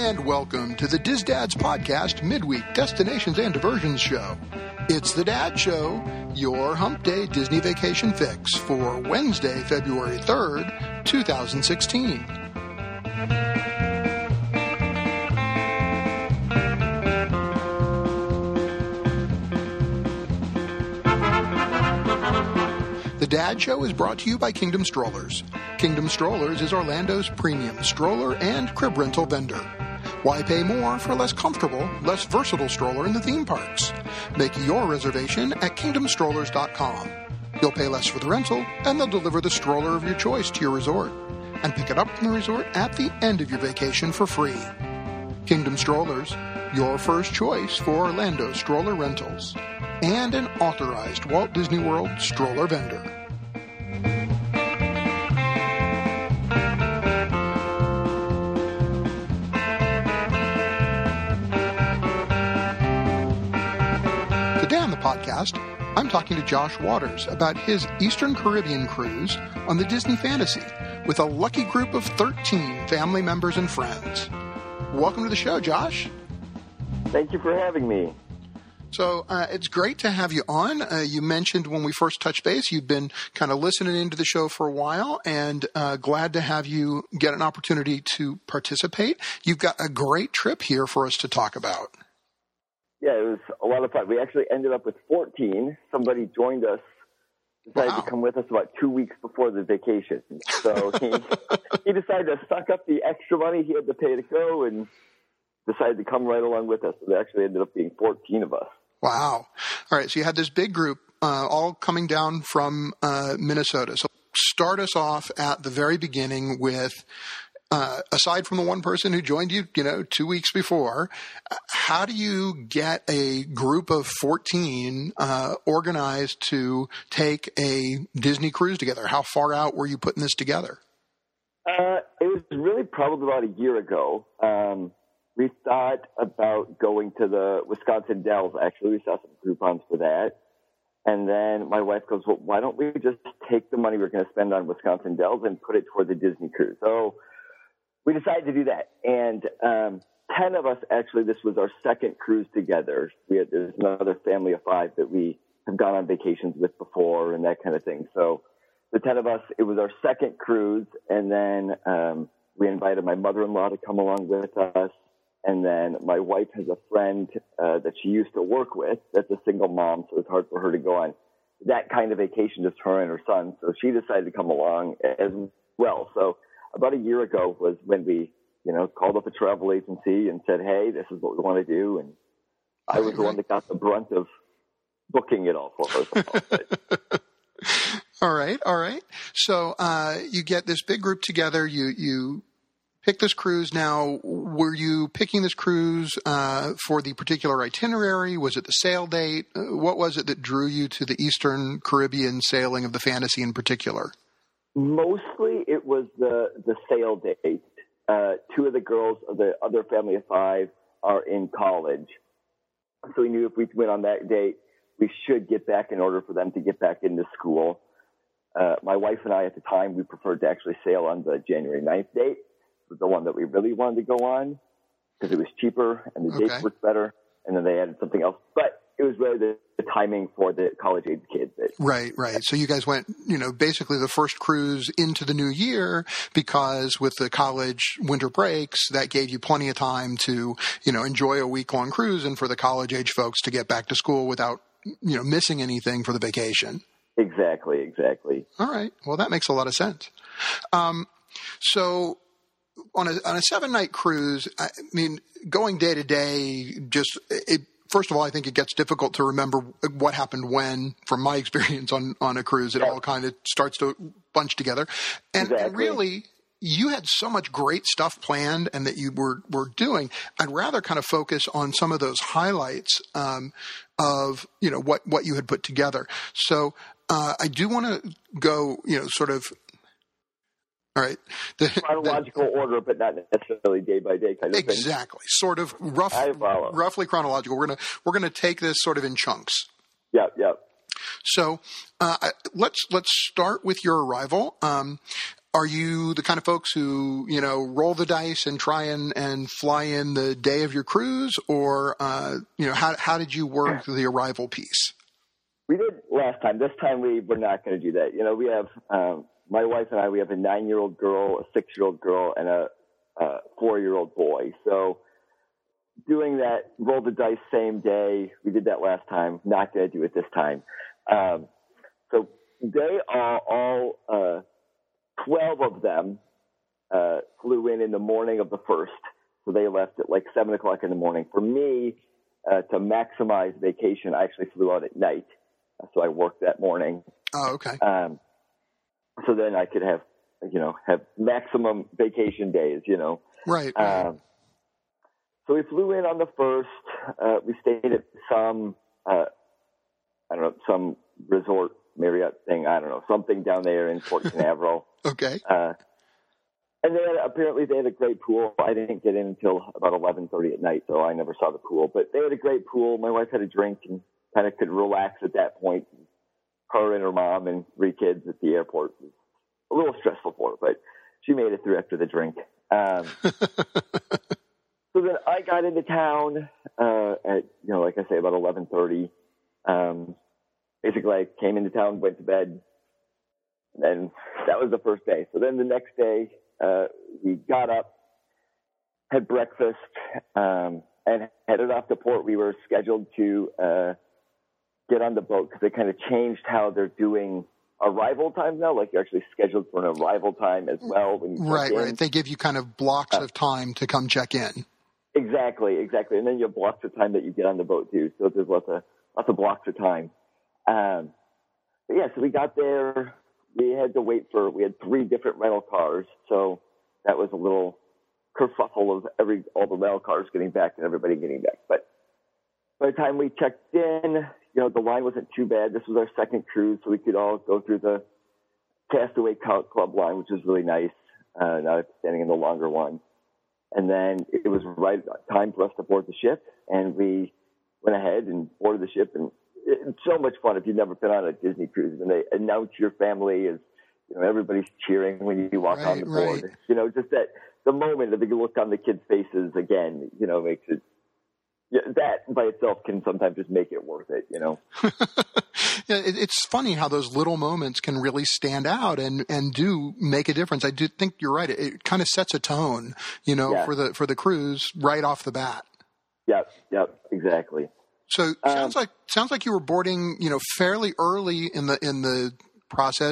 and welcome to the Diz Dads Podcast Midweek Destinations and Diversions Show. It's the Dad Show, your Hump Day Disney Vacation Fix for Wednesday, February 3rd, 2016. The Dad Show is brought to you by Kingdom Strollers. Kingdom Strollers is Orlando's premium stroller and crib rental vendor. Why pay more for a less comfortable, less versatile stroller in the theme parks? Make your reservation at kingdomstrollers.com. You'll pay less for the rental, and they'll deliver the stroller of your choice to your resort. And pick it up from the resort at the end of your vacation for free. Kingdom Strollers, your first choice for Orlando stroller rentals. And an authorized Walt Disney World stroller vendor. Today on the podcast, I'm talking to Josh Waters about his Eastern Caribbean cruise on the Disney Fantasy with a lucky group of 13 family members and friends. Welcome to the show, Josh. Thank you for having me. So it's great to have you on. You mentioned when we first touched base, you've been kind of listening into the show for a while, and glad to have you get an opportunity to participate. You've got a great trip here for us to talk about. Yeah, it was a lot of fun. We actually ended up with 14. Somebody joined us, decided to come with us about 2 weeks before the vacation. So he decided to suck up the extra money he had to pay to go and decided to come right along with us. So there actually ended up being 14 of us. Wow. All right, so you had this big group all coming down from Minnesota. So start us off at the very beginning with, aside from the one person who joined you, 2 weeks before, how do you get a group of 14 organized to take a Disney cruise together? How far out were you putting this together? It was really probably about a year ago. We thought about going to the Wisconsin Dells. Actually, we saw some Groupons for that. And then my wife goes, well, why don't we just take the money we're going to spend on Wisconsin Dells and put it toward the Disney cruise? So we decided to do that. And 10 of us, actually, this was our second cruise together. There's another family of 5 that we have gone on vacations with before and that kind of thing. So the 10 of us, it was our second cruise. And then we invited my mother-in-law to come along with us. And then my wife has a friend that she used to work with that's a single mom, so it's hard for her to go on that kind of vacation, just her and her son. So she decided to come along as well. So about a year ago was when we, called up a travel agency and said, hey, this is what we want to do. And I was the one that got the brunt of booking it all for her. All right. So you get this big group together. You pick this cruise. Now, were you picking this cruise for the particular itinerary? Was it the sail date? What was it that drew you to the Eastern Caribbean sailing of the Fantasy in particular? Mostly it was the sail date. 2 of the girls of the other family of 5 are in college. So we knew if we went on that date, we should get back in order for them to get back into school. My wife and I at the time, we preferred to actually sail on the January 9th date. Was the one that we really wanted to go on because it was cheaper and the dates worked better. And then they added something else. But it was really the timing for the college-age kids. Right. So you guys went, basically the first cruise into the new year because with the college winter breaks, that gave you plenty of time to, enjoy a week-long cruise and for the college-age folks to get back to school without, missing anything for the vacation. Exactly. All right. Well, that makes a lot of sense. So on a 7-night cruise, I mean, going day to day, first of all, I think it gets difficult to remember what happened when, from my experience on a cruise. It all kind of starts to bunch together. And really, you had so much great stuff planned and that you were doing. I'd rather kind of focus on some of those highlights of, what you had put together. So I do want to go, sort of, all right. Chronological order, but not necessarily day by day kind of thing. Exactly. Sort of roughly chronological. We're gonna take this sort of in chunks. Yep. So let's start with your arrival. Are you the kind of folks who, roll the dice and try and fly in the day of your cruise, or, how did you work the arrival piece? We did last time. This time we're not going to do that. We have, my wife and I, we have a 9-year-old girl, a 6-year-old girl, and a 4-year-old boy. So doing that, roll the dice same day, we did that last time. Not going to do it this time. So they are all, 12 of them flew in the morning of the 1st. So they left at like 7 o'clock in the morning. For me, to maximize vacation, I actually flew out at night. So I worked that morning. Oh, okay. So then I could have maximum vacation days, Right. So we flew in on the 1st. We stayed at some, some resort Marriott thing. I don't know, something down there in Port Canaveral. Okay. And then apparently they had a great pool. I didn't get in until about 11:30 at night, so I never saw the pool. But they had a great pool. My wife had a drink and kind of could relax at that point. Her and her mom and 3 kids at the airport. It was a little stressful for her, but she made it through after the drink. So then I got into town at, like I say, about 11:30. Basically, I came into town, went to bed, and that was the first day. So then the next day, we got up, had breakfast, and headed off to port. We were scheduled to get on the boat because they kind of changed how they're doing arrival times now. Like you're actually scheduled for an arrival time as well. When you right. They give you kind of blocks of time to come check in. Exactly. And then you have blocks of time that you get on the boat too. So there's lots of blocks of time. But yeah, so we got there. We had to wait we had 3 different rental cars. So that was a little kerfuffle of all the rental cars getting back and everybody getting back. But by the time we checked in, the line wasn't too bad. This was our second cruise, so we could all go through the Castaway Club line, which was really nice. Now standing in the longer one. And then it was right time for us to board the ship, and we went ahead and boarded the ship. And it's so much fun if you've never been on a Disney cruise, and they announce your family as, everybody's cheering when you walk on the board. Right. Just the moment that you look on the kids' faces again, makes it. Yeah, that by itself can sometimes just make it worth it, Yeah, it's funny how those little moments can really stand out and do make a difference. I do think you're right. It kind of sets a tone, for the cruise right off the bat. Yep, exactly. So sounds like you were boarding, fairly early in the process.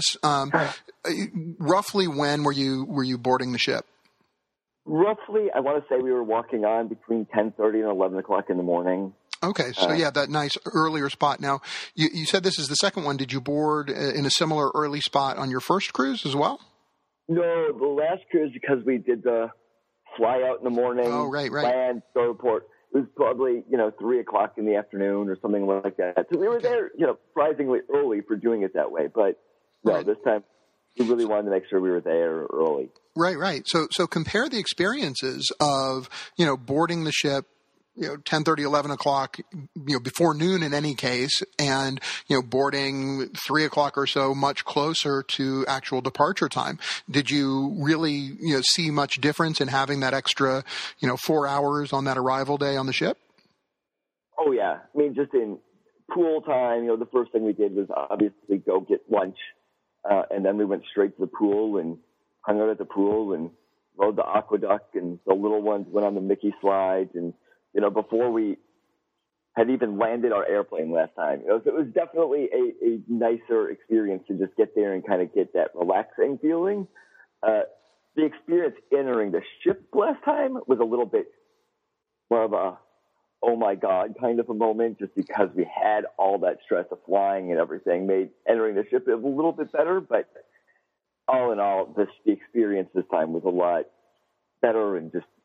Roughly when were you boarding the ship? Roughly, I want to say we were walking on between 10:30 and 11 o'clock in the morning. Okay, so that nice earlier spot. Now, you said this is the second one. Did you board in a similar early spot on your first cruise as well? No, the last cruise, because we did the fly out in the morning, land, go to port. It was probably, 3 o'clock in the afternoon or something like that. So we were there, surprisingly early for doing it that way. But no, this time we really wanted to make sure we were there early. Right. So compare the experiences of, boarding the ship, 10:30, 11 o'clock, before noon in any case, and, boarding 3 o'clock or so, much closer to actual departure time. Did you really, see much difference in having that extra, 4 hours on that arrival day on the ship? Oh, yeah. I mean, just in pool time, the first thing we did was obviously go get lunch. And then we went straight to the pool and hung out at the pool and rode the aqueduct, and the little ones went on the Mickey slides. And, before we had even landed our airplane last time, so it was definitely a nicer experience to just get there and kind of get that relaxing feeling. The experience entering the ship last time was a little bit more of a, oh my God, kind of a moment, just because we had all that stress of flying and everything made entering the ship a little bit better. But all in all, the experience this time was a lot better and just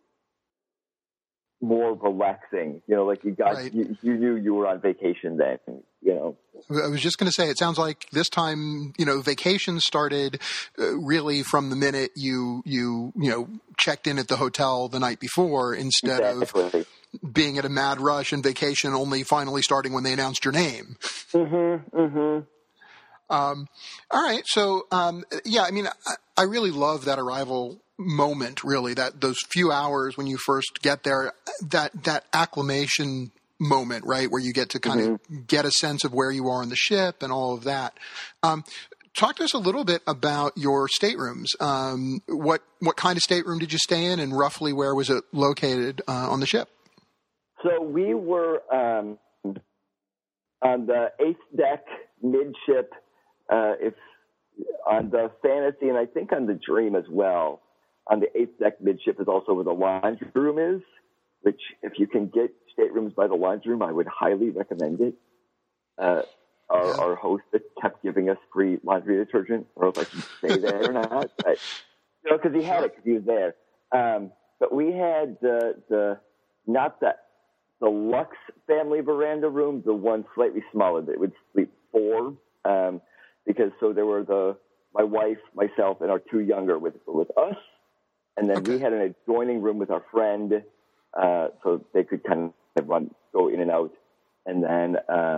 more relaxing. Like you knew you were on vacation then. I was just going to say, it sounds like this time, vacation started really from the minute you checked in at the hotel the night before, instead of being at a mad rush and vacation only finally starting when they announced your name. All right. So, yeah, I mean, I really love that arrival moment, really, that those few hours when you first get there, that acclimation moment, right, where you get to kind of get a sense of where you are on the ship and all of that. Talk to us a little bit about your staterooms. What kind of stateroom did you stay in, and roughly where was it located on the ship? So we were on the 8th deck, midship, if on the Fantasy, and I think on the Dream as well. On the 8th deck, midship is also where the laundry room is, which if you can get staterooms by the laundry room, I would highly recommend it. Our host kept giving us free laundry detergent, or if I can stay there or not. But, because he had it, because he was there. But we had not the Lux family veranda room, the one slightly smaller that would sleep 4. Because so there were my wife, myself, and our 2 younger with us. And then we had an adjoining room with our friend, so they could kind of go in and out. And then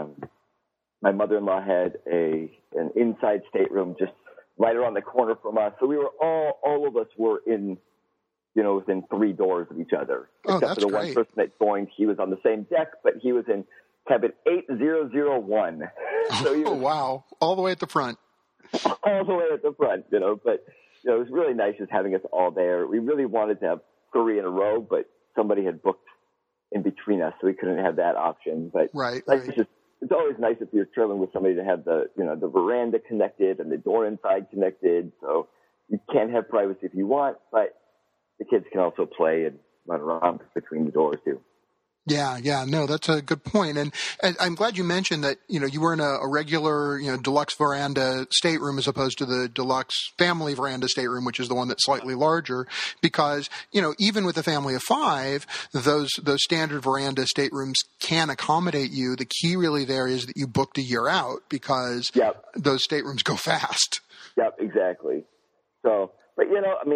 my mother-in-law had an inside stateroom just right around the corner from us. So we were all of us were in, within 3 doors of each other. Except for the one person that joined, he was on the same deck, but he was in cabin 8001. So wow. All the way at the front. All the way at the front, but it was really nice just having us all there. We really wanted to have 3 in a row, but somebody had booked in between us, so we couldn't have that option. But it's always nice if you're traveling with somebody to have the veranda connected and the door inside connected. So you can have privacy if you want, but the kids can also play and run around between the doors too. Yeah, no, that's a good point. And I'm glad you mentioned that, you were in a regular, deluxe veranda stateroom as opposed to the deluxe family veranda stateroom, which is the one that's slightly larger, because, even with a family of 5, those standard veranda staterooms can accommodate you. The key really there is that you booked a year out, because those staterooms go fast. Yep, exactly. So, but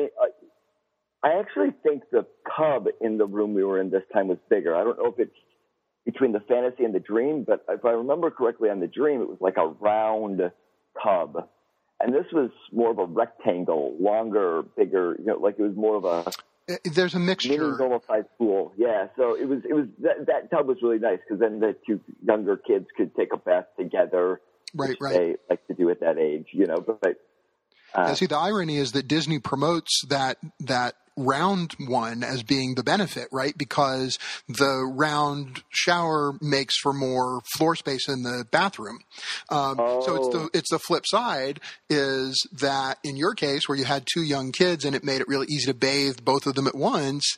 I actually think the tub in the room we were in this time was bigger. I don't know if it's between the Fantasy and the Dream, but if I remember correctly on the Dream, it was like a round tub. And this was more of a rectangle, longer, bigger, like it was more of a... There's a mixture. Mini normal-sized pool, yeah. So it was that tub was really nice, because then the 2 younger kids could take a bath together, right. They like to do at that age, But see, the irony is that Disney promotes that round one as being the benefit, right? Because the round shower makes for more floor space in the bathroom. So it's the flip side, is that in your case, where you had 2 young kids and it made it really easy to bathe both of them at once,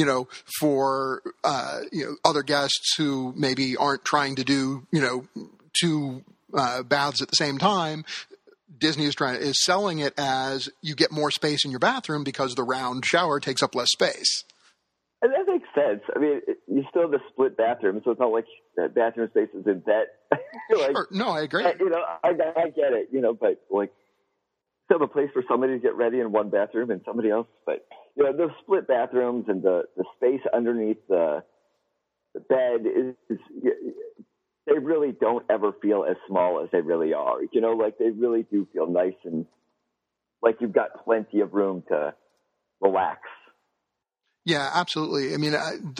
for other guests who maybe aren't trying to do 2 baths at the same time. Disney is selling it as you get more space in your bathroom because the round shower takes up less space. And that makes sense. I mean, you still have the split bathroom, so it's not like bathroom space is in that. Sure. No, I agree. I get it, but still have a place for somebody to get ready in one bathroom and somebody else. But, the split bathrooms and the space underneath the bed is they really don't ever feel as small as they really are. They really do feel nice and like you've got plenty of room to relax. Yeah, absolutely. I mean,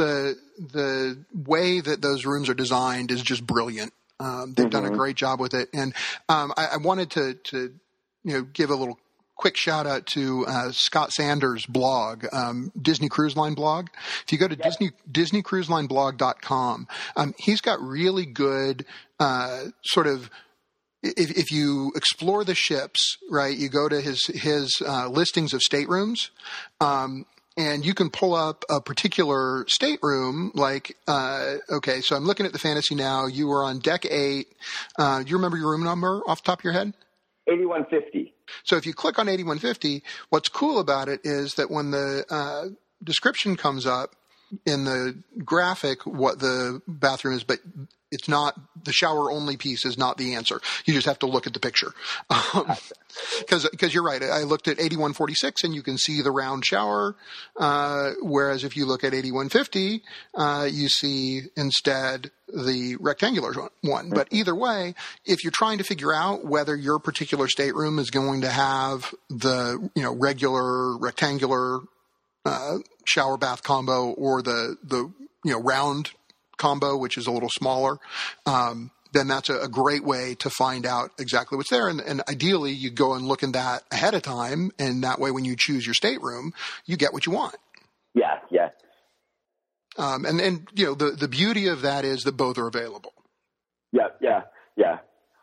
the way that those rooms are designed is just brilliant. They've done a great job with it. And I wanted to give a little quick shout out to Scott Sanders' blog, Disney Cruise Line blog. If you go to DisneyCruiseLineBlog.com, he's got really good sort of, if you explore the ships, right, you go to his listings of staterooms, and you can pull up a particular stateroom, like, okay, so I'm looking at the Fantasy now. You were on deck 8. Do you remember your room number off the top of your head? 8150. So if you click on 8150, what's cool about it is that when the description comes up in the graphic, what the bathroom is, but it's not, the shower only piece is not the answer. You just have to look at the picture. Because you're right. I looked at 8146 and you can see the round shower. Whereas if you look at 8150, you see instead the rectangular one. But either way, if you're trying to figure out whether your particular stateroom is going to have the, regular rectangular, shower bath combo or the round combo, which is a little smaller, then that's a great way to find out exactly what's there. And ideally, you go and look at that ahead of time, and that way when you choose your stateroom, you get what you want. Yeah, yeah. And the beauty of that is that both are available. Yeah, yeah, yeah.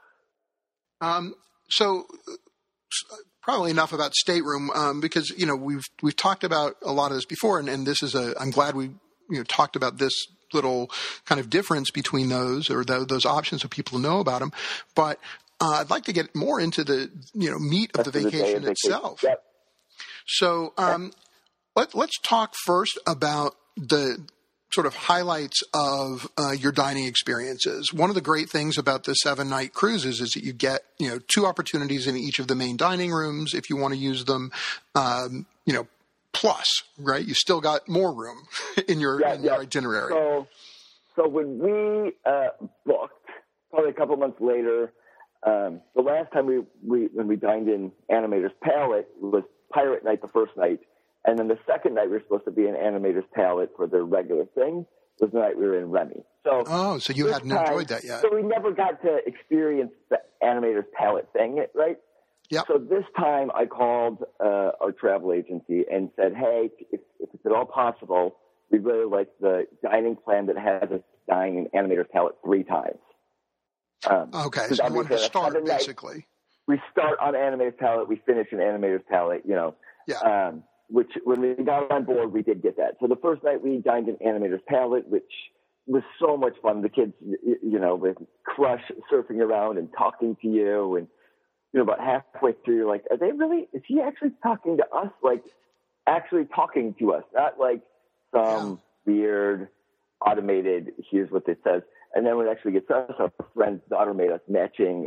So probably enough about stateroom, because, we've talked about a lot of this before, and this is I'm glad we talked about this little kind of difference between those or those options so people know about them. But I'd like to get more into the meat of the vacation itself. Yep. So let's talk first about the sort of highlights of your dining experiences. One of the great things about the 7-night cruises is that you get 2 opportunities in each of the main dining rooms if you want to use them. Plus, right? You still got more room in your itinerary. So when we booked, probably a couple months later, the last time when we dined in Animator's Palette was Pirate Night the first night, and then the second night we were supposed to be in Animator's Palette for the regular thing. Was the night we were in Remy. So you hadn't enjoyed that yet. So we never got to experience the Animator's Palette thing, right? Yeah. So this time I called our travel agency and said, hey, if it's at all possible, we'd really like the dining plan that has us dining in Animator's Palette 3 times. Okay, so you wanted to start, basically. We start on Animator's Palette, we finish in Animator's Palette, Yeah. Which when we got on board, we did get that. So the first night we dined in Animator's Palette, which was so much fun. The kids, with Crush surfing around and talking to you, and about halfway through, you're like, is he actually talking to us? Like, actually talking to us, not like some weird automated, here's what it says. And then when it actually gets us, our friend's daughter made us matching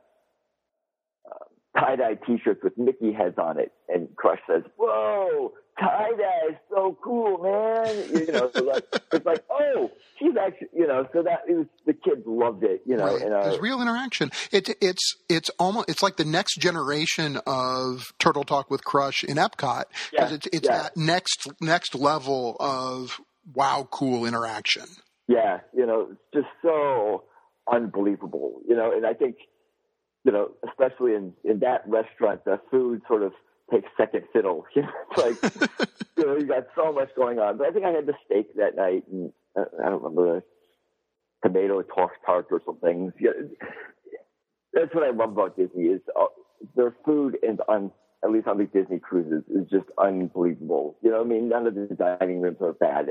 tie-dye T-shirts with Mickey heads on it. And Crush says, whoa, tie-dye is so cool, man. It's like, oh, she's actually, so that is, the kids loved it, Right. And there's real interaction. It's almost, it's like the next generation of Turtle Talk with Crush in Epcot. Because it's that next level of wow, cool interaction. Yeah. It's just so unbelievable, and I think, especially in that restaurant, the food sort of takes second fiddle. It's like, you got so much going on. But I think I had the steak that night, and I don't remember, the tomato tart or something. Yeah, that's what I love about Disney is their food, and at least on these Disney cruises, is just unbelievable. None of the dining rooms are bad.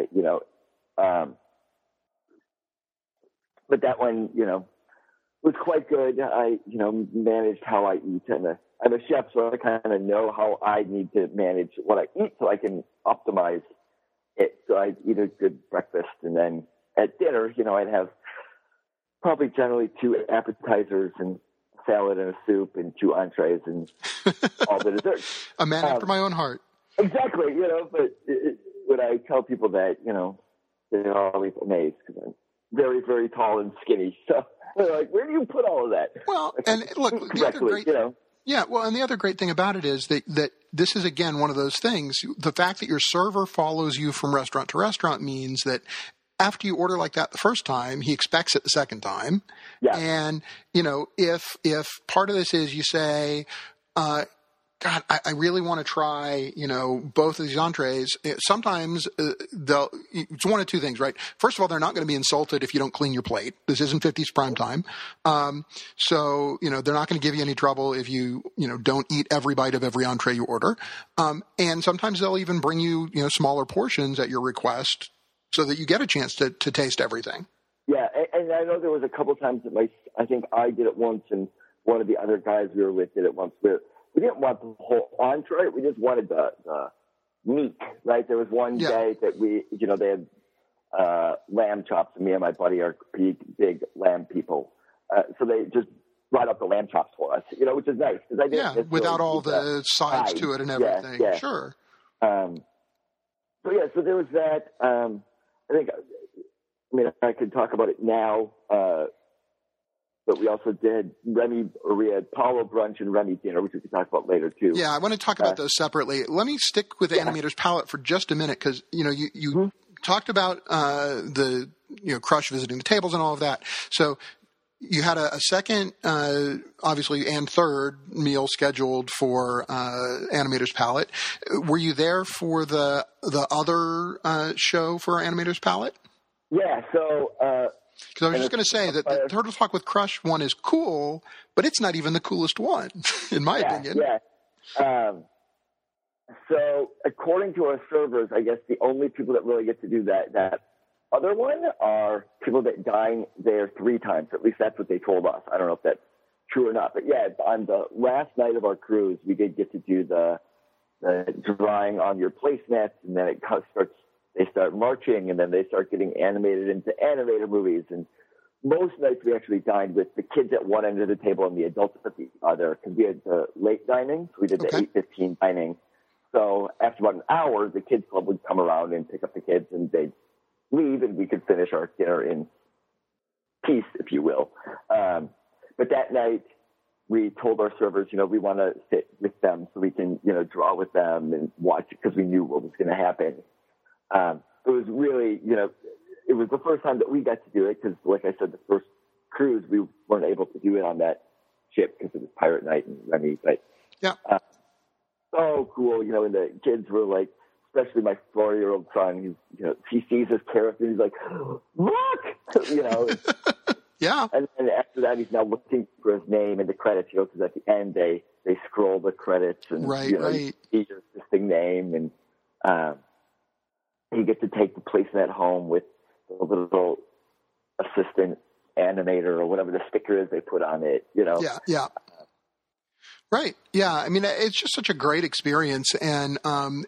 But that one, was quite good. I, managed how I eat. I'm a chef, so I kind of know how I need to manage what I eat so I can optimize it. So I eat a good breakfast, and then at dinner, I'd have probably generally 2 appetizers and salad and a soup and 2 entrees and all the desserts. A man after my own heart. Exactly, but when I tell people that, they're always amazed because I'm very, very tall and skinny. So they're like, where do you put all of that? Well, and look, the other great, yeah, well, and the other great thing about it is that this is, again, one of those things. The fact that your server follows you from restaurant to restaurant means that after you order like that the first time, he expects it the second time. Yeah. And, if part of this is you say, God, I really want to try, both of these entrees. Sometimes it's one of 2 things, right? First of all, they're not going to be insulted if you don't clean your plate. This isn't 50s prime time. So, they're not going to give you any trouble if you, don't eat every bite of every entree you order. And sometimes they'll even bring you, smaller portions at your request so that you get a chance to taste everything. Yeah. And I know there was a couple of times that I think I did it once, and one of the other guys we were with did it once. We didn't want the whole entree. We just wanted the meat, right? There was one day that they had lamb chops, and me and my buddy are big lamb people. So they just brought up the lamb chops for us, which is nice. Cause I didn't without all the sides to it and everything. Yeah. Sure. So there was that. I could talk about it now, but we also did we had Paulo brunch and Remy dinner, which we could talk about later too. Yeah, I want to talk about those separately. Let me stick with Animator's Palette for just a minute, because you talked about the Crush visiting the tables and all of that. So you had a second, obviously, and third meal scheduled for Animator's Palette. Were you there for the other show for Animator's Palette? Yeah, so... Because I was just going to say that the Turtle Talk with Crush one is cool, but it's not even the coolest one, in my opinion. Yeah. So according to our servers, I guess the only people that really get to do that other one are people that dine there 3 times. At least that's what they told us. I don't know if that's true or not. But yeah, on the last night of our cruise, we did get to do the drawing on your placemats, and then they start marching, and then they start getting animated into animator movies. And most nights we actually dined with the kids at one end of the table and the adults at the other, because we had the late dining. So we did the 8:15 dining. So after about an hour, the kids club would come around and pick up the kids, and they'd leave, and we could finish our dinner in peace, if you will. But that night, we told our servers, we want to sit with them so we can, draw with them and watch it, because we knew what was going to happen. It was really, it was the first time that we got to do it, because, like I said, the first cruise, we weren't able to do it on that ship because it was Pirate Night and Remy. But yeah, so cool, and the kids were like, especially my 4-year-old son, he sees his character and he's like, look, Yeah. And after that, he's now looking for his name in the credits, because at the end they scroll the credits and right. He's your existing name, and you get to take the placemat home with the little assistant animator or whatever the sticker is they put on it. Yeah. Right. Yeah. I mean, it's just such a great experience. And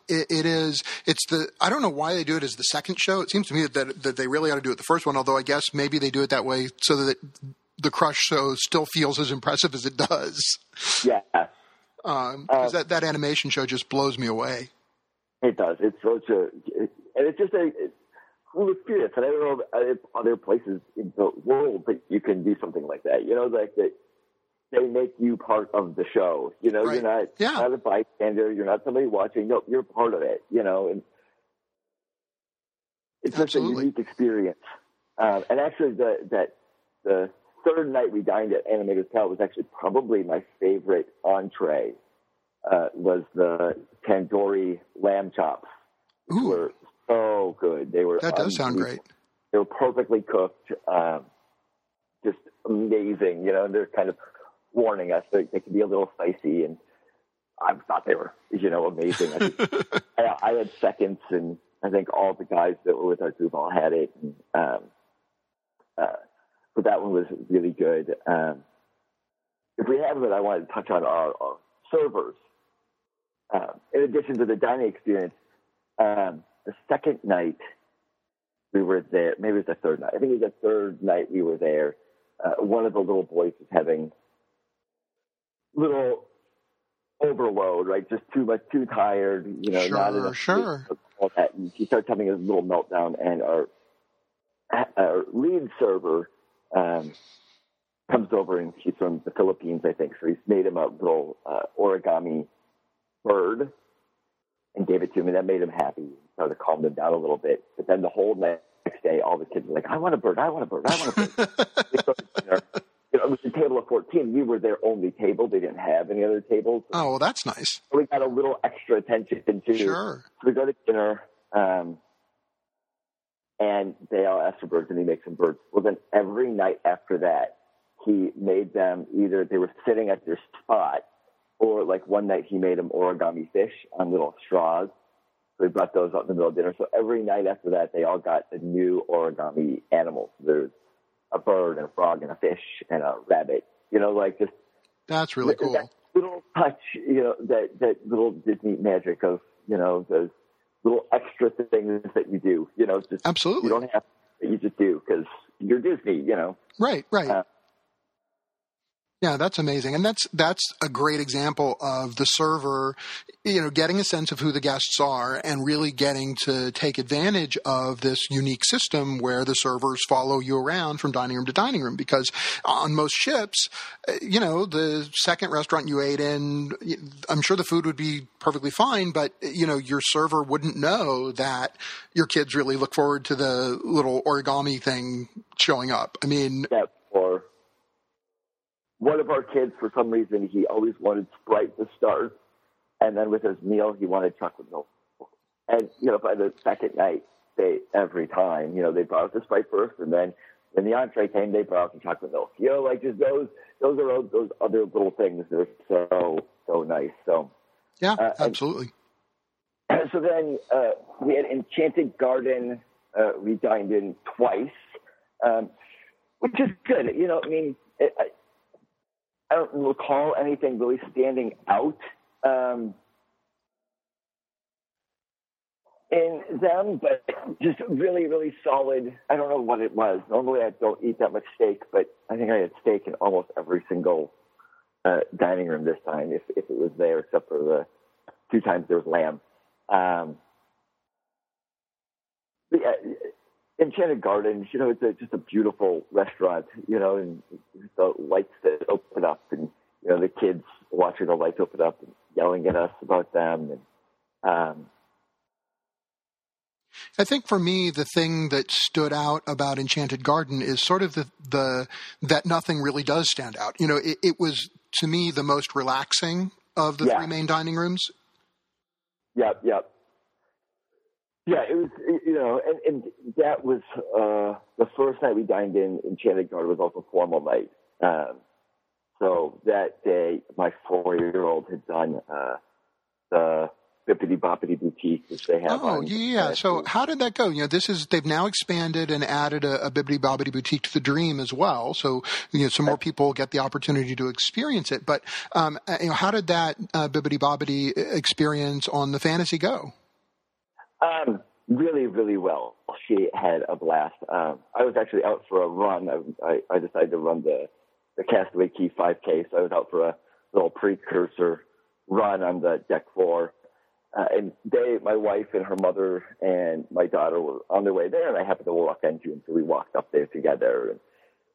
I don't know why they do it as the second show. It seems to me that they really ought to do it the first one, although I guess maybe they do it that way so that the Crush show still feels as impressive as it does. Yeah. Because that animation show just blows me away. It does. It's just a cool experience. And I don't know if other places in the world that you can do something like that. Like that. They make you part of the show. Right. You're not a bystander. You're not somebody watching. No, you're part of it. And it's just a unique experience. And actually, the third night we dined at Animator's Palette was actually probably my favorite entree. Was the tandoori lamb chops. Which were so good. That does sound great. They were perfectly cooked. Just amazing. They're kind of warning us that they can be a little spicy, and I thought they were, amazing. I had seconds, and I think all the guys that were with our group all had it. And, but that one was really good. If we have it, I wanted to touch on our servers. In addition to the dining experience, the second night we were there, maybe it was the third night. I think it was the third night we were there. One of the little boys was having little overload, right? Just too much, too tired, not enough. Sure. All that. And he starts having his little meltdown, and our lead server comes over, and she's from the Philippines, I think. So he's made him a little origami bird and gave it to him, and that made him happy. Started to calm him down a little bit. But then the whole next day, all the kids were like, I want a bird. They go to dinner. It was a table of 14. We were their only table. They didn't have any other tables. Oh, well, that's nice. So we got a little extra attention too. Sure. So we go to dinner, and they all ask for birds, and he makes some birds. Well, then every night after that, he made them either they were sitting at their spot, or like one night he made them origami fish on little straws. So we brought those out in the middle of dinner. So every night after that, they all got a new origami animal. There's a bird and a frog and a fish and a rabbit, just. That's really cool. That little touch, that little Disney magic of, those little extra things that you do. Just absolutely. You don't have to, you just do because you're Disney. Right. Yeah, that's amazing. And that's a great example of the server, getting a sense of who the guests are and really getting to take advantage of this unique system where the servers follow you around from dining room to dining room. Because on most ships, the second restaurant you ate in, I'm sure the food would be perfectly fine, but, your server wouldn't know that your kids really look forward to the little origami thing showing up. I mean... Yeah, or... One of our kids, for some reason, he always wanted Sprite to start, and then with his meal, he wanted chocolate milk. And, by the second night, every time, they brought out the Sprite first, and then when the entree came, they brought out the chocolate milk. Just those are those other little things that are so nice. So yeah, absolutely. And so then we had Enchanted Garden. We dined in twice, which is good. I don't recall anything really standing out in them, but just really, really solid. I don't know what it was. Normally I don't eat that much steak, but I think I had steak in almost every single dining room this time, if it was there, except for the 2 times there was lamb. But yeah, Enchanted Gardens, it's just a beautiful restaurant, and the lights that open up and, the kids watching the lights open up and yelling at us about them. And, I think for me, the thing that stood out about Enchanted Garden is sort of that nothing really does stand out. It was, to me, the most relaxing of the 3 main dining rooms. Yep. Yeah, it was, and that was the first night we dined in Enchanted Garden was also formal night. So that day, my 4-year-old had done the Bibbidi Bobbidi Boutique, which they have. Oh, yeah. So how did that go? They've now expanded and added a Bibbidi Bobbidi Boutique to the Dream as well. So, some more people get the opportunity to experience it. But, how did that Bibbidi Bobbidi experience on the Fantasy go? Really, really well. She had a blast. I was actually out for a run. I decided to run the Castaway Cay 5K, so I was out for a little precursor run on the deck floor. And my wife and her mother and my daughter were on their way there, and I happened to walk into them, so we walked up there together. And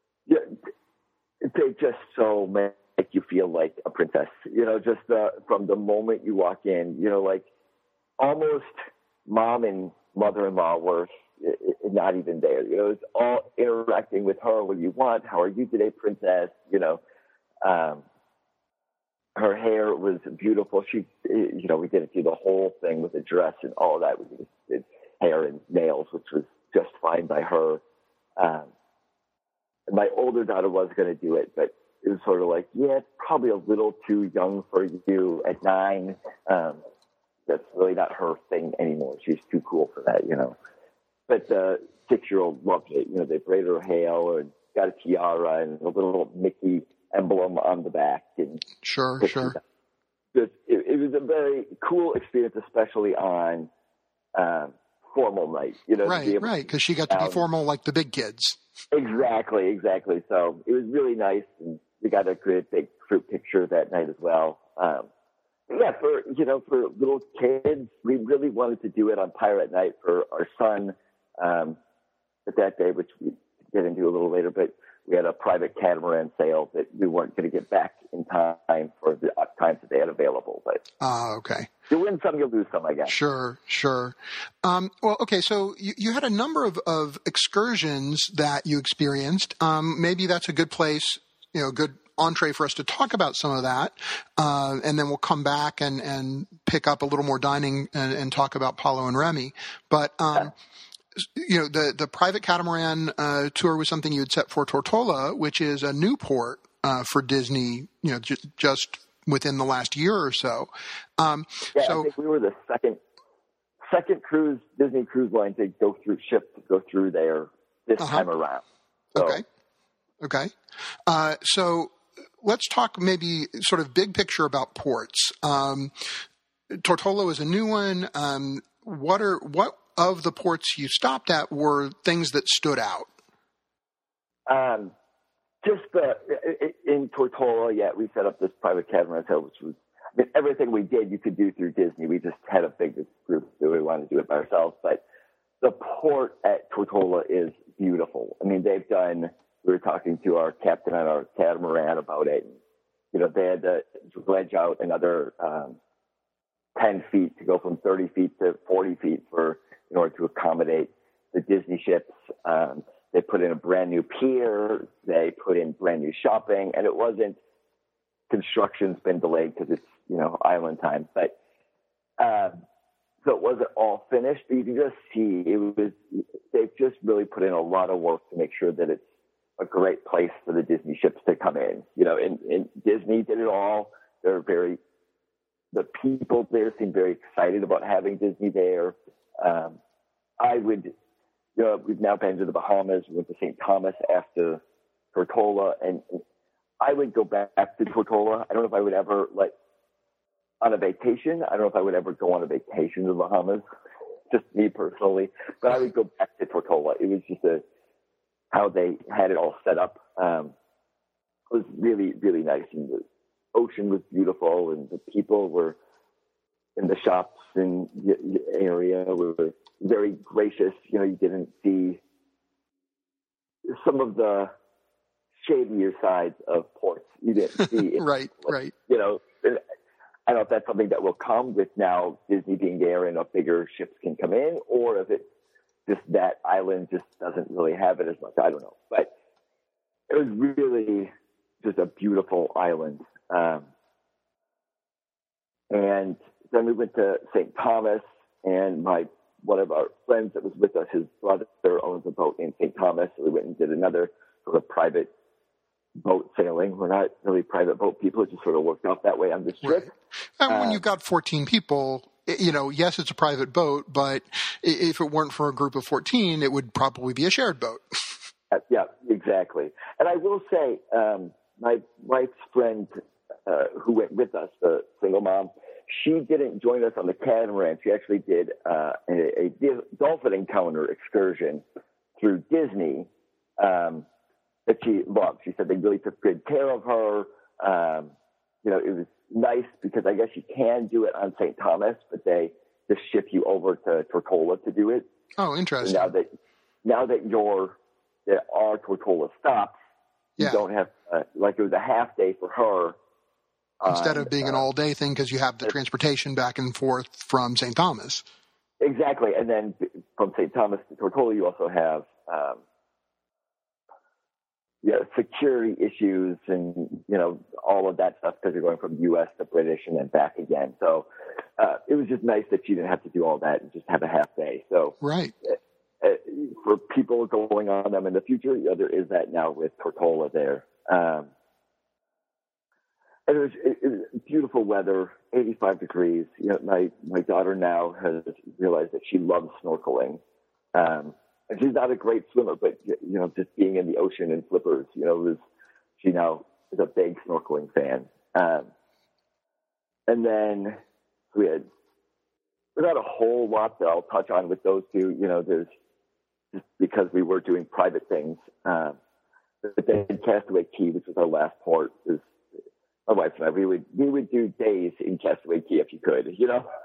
they just so make you feel like a princess. Just from the moment you walk in, like almost mom and mother-in-law were not even there. It's all interacting with her. What do you want? How are you today, princess? Her hair was beautiful. She, we didn't do the whole thing with the dress and all of that. We just did hair and nails, which was just fine by her. My older daughter was going to do it, but it was sort of like, yeah, it's probably a little too young for you at 9. That's really not her thing anymore. She's too cool for that, But the 6-year-old loved it. They braided her hair and got a tiara and a little Mickey emblem on the back. And sure. It was a very cool experience, especially on formal night. Right, because she got to be formal like the big kids. Exactly. So it was really nice, and we got a good big fruit picture that night as well. Yeah, for little kids, we really wanted to do it on Pirate Night for our son. But that day, which we get into a little later, but we had a private catamaran sale that we weren't going to get back in time for the times that they had available. But okay. You win some, you lose some, I guess. Sure. Well, okay, so you had a number of excursions that you experienced. Maybe that's a good place, good entree for us to talk about some of that, and then we'll come back and pick up a little more dining and talk about Paulo and Remy. But the private catamaran tour was something you had set for Tortola, which is a new port for Disney, just within the last year or so. I think we were the second Disney cruise line to go through there this time around. So. Okay. So let's talk maybe sort of big picture about ports. Tortola is a new one. what of the ports you stopped at were things that stood out? Just in Tortola, we set up this private catamaran hotel, which was, I mean, everything we did you could do through Disney. We just had a big group that we wanted to do it by ourselves. But the port at Tortola is beautiful. I mean, we were talking to our captain on our catamaran about it. And, you know, they had to dredge out another 10 feet to go from 30 feet to 40 feet in order to accommodate the Disney ships. They put in a brand new pier. They put in brand new shopping, and it wasn't construction's been delayed because it's, you know, island time. But so it wasn't all finished. But you can just see they've just really put in a lot of work to make sure that it's a great place for the Disney ships to come in. You know, and Disney did it all. The people there seem very excited about having Disney there. We've now been to the Bahamas. We went to St. Thomas after Tortola, and I would go back to Tortola. I don't know if I would ever, on a vacation. I don't know if I would ever go on a vacation to the Bahamas, just me personally. But I would go back to Tortola. It was just how they had it all set up. It was really, really nice. And the ocean was beautiful, and the people were in the shops in the area were very gracious. You know, you didn't see some of the shadier sides of ports. You didn't see. Right. You know, I don't know if that's something that will come with now Disney being there and bigger ships can come in, or if it's just that island just doesn't really have it as much. I don't know. But it was really just a beautiful island. And then we went to St. Thomas, and one of our friends that was with us, his brother owns a boat in St. Thomas. So we went and did another sort of private boat sailing. We're not really private boat people. It just sort of worked out that way on this trip. Right. And when you've got 14 people, you know, yes, it's a private boat, but if it weren't for a group of 14, it would probably be a shared boat. Yeah, exactly. And I will say, my wife's friend who went with us, the single mom, she didn't join us on the catamaran. She actually did a dolphin encounter excursion through Disney that she loved. She said they really took good care of her. You know, it was nice because I guess you can do it on St. Thomas, but they just ship you over to Tortola to do it. Oh, interesting. So now that there are Tortola stops, you don't have it was a half day for her. Instead of being an all-day thing because you have the transportation back and forth from St. Thomas. Exactly. And then from St. Thomas to Tortola, you also have security issues and, you know, all of that stuff because you're going from U.S. to British and then back again. So it was just nice that you didn't have to do all that and just have a half day. So right. For people going on them in the future, there is that now with Tortola there. And it was beautiful weather, 85 degrees. You know, my daughter now has realized that she loves snorkeling. And she's not a great swimmer, but, you know, just being in the ocean in flippers, you know, she now is a big snorkeling fan. And then there's not a whole lot that I'll touch on with those two. You know, there's just because we were doing private things. But then Castaway Cay, which was our last port, is my wife and I, we would do days in Castaway Cay if you could, you know.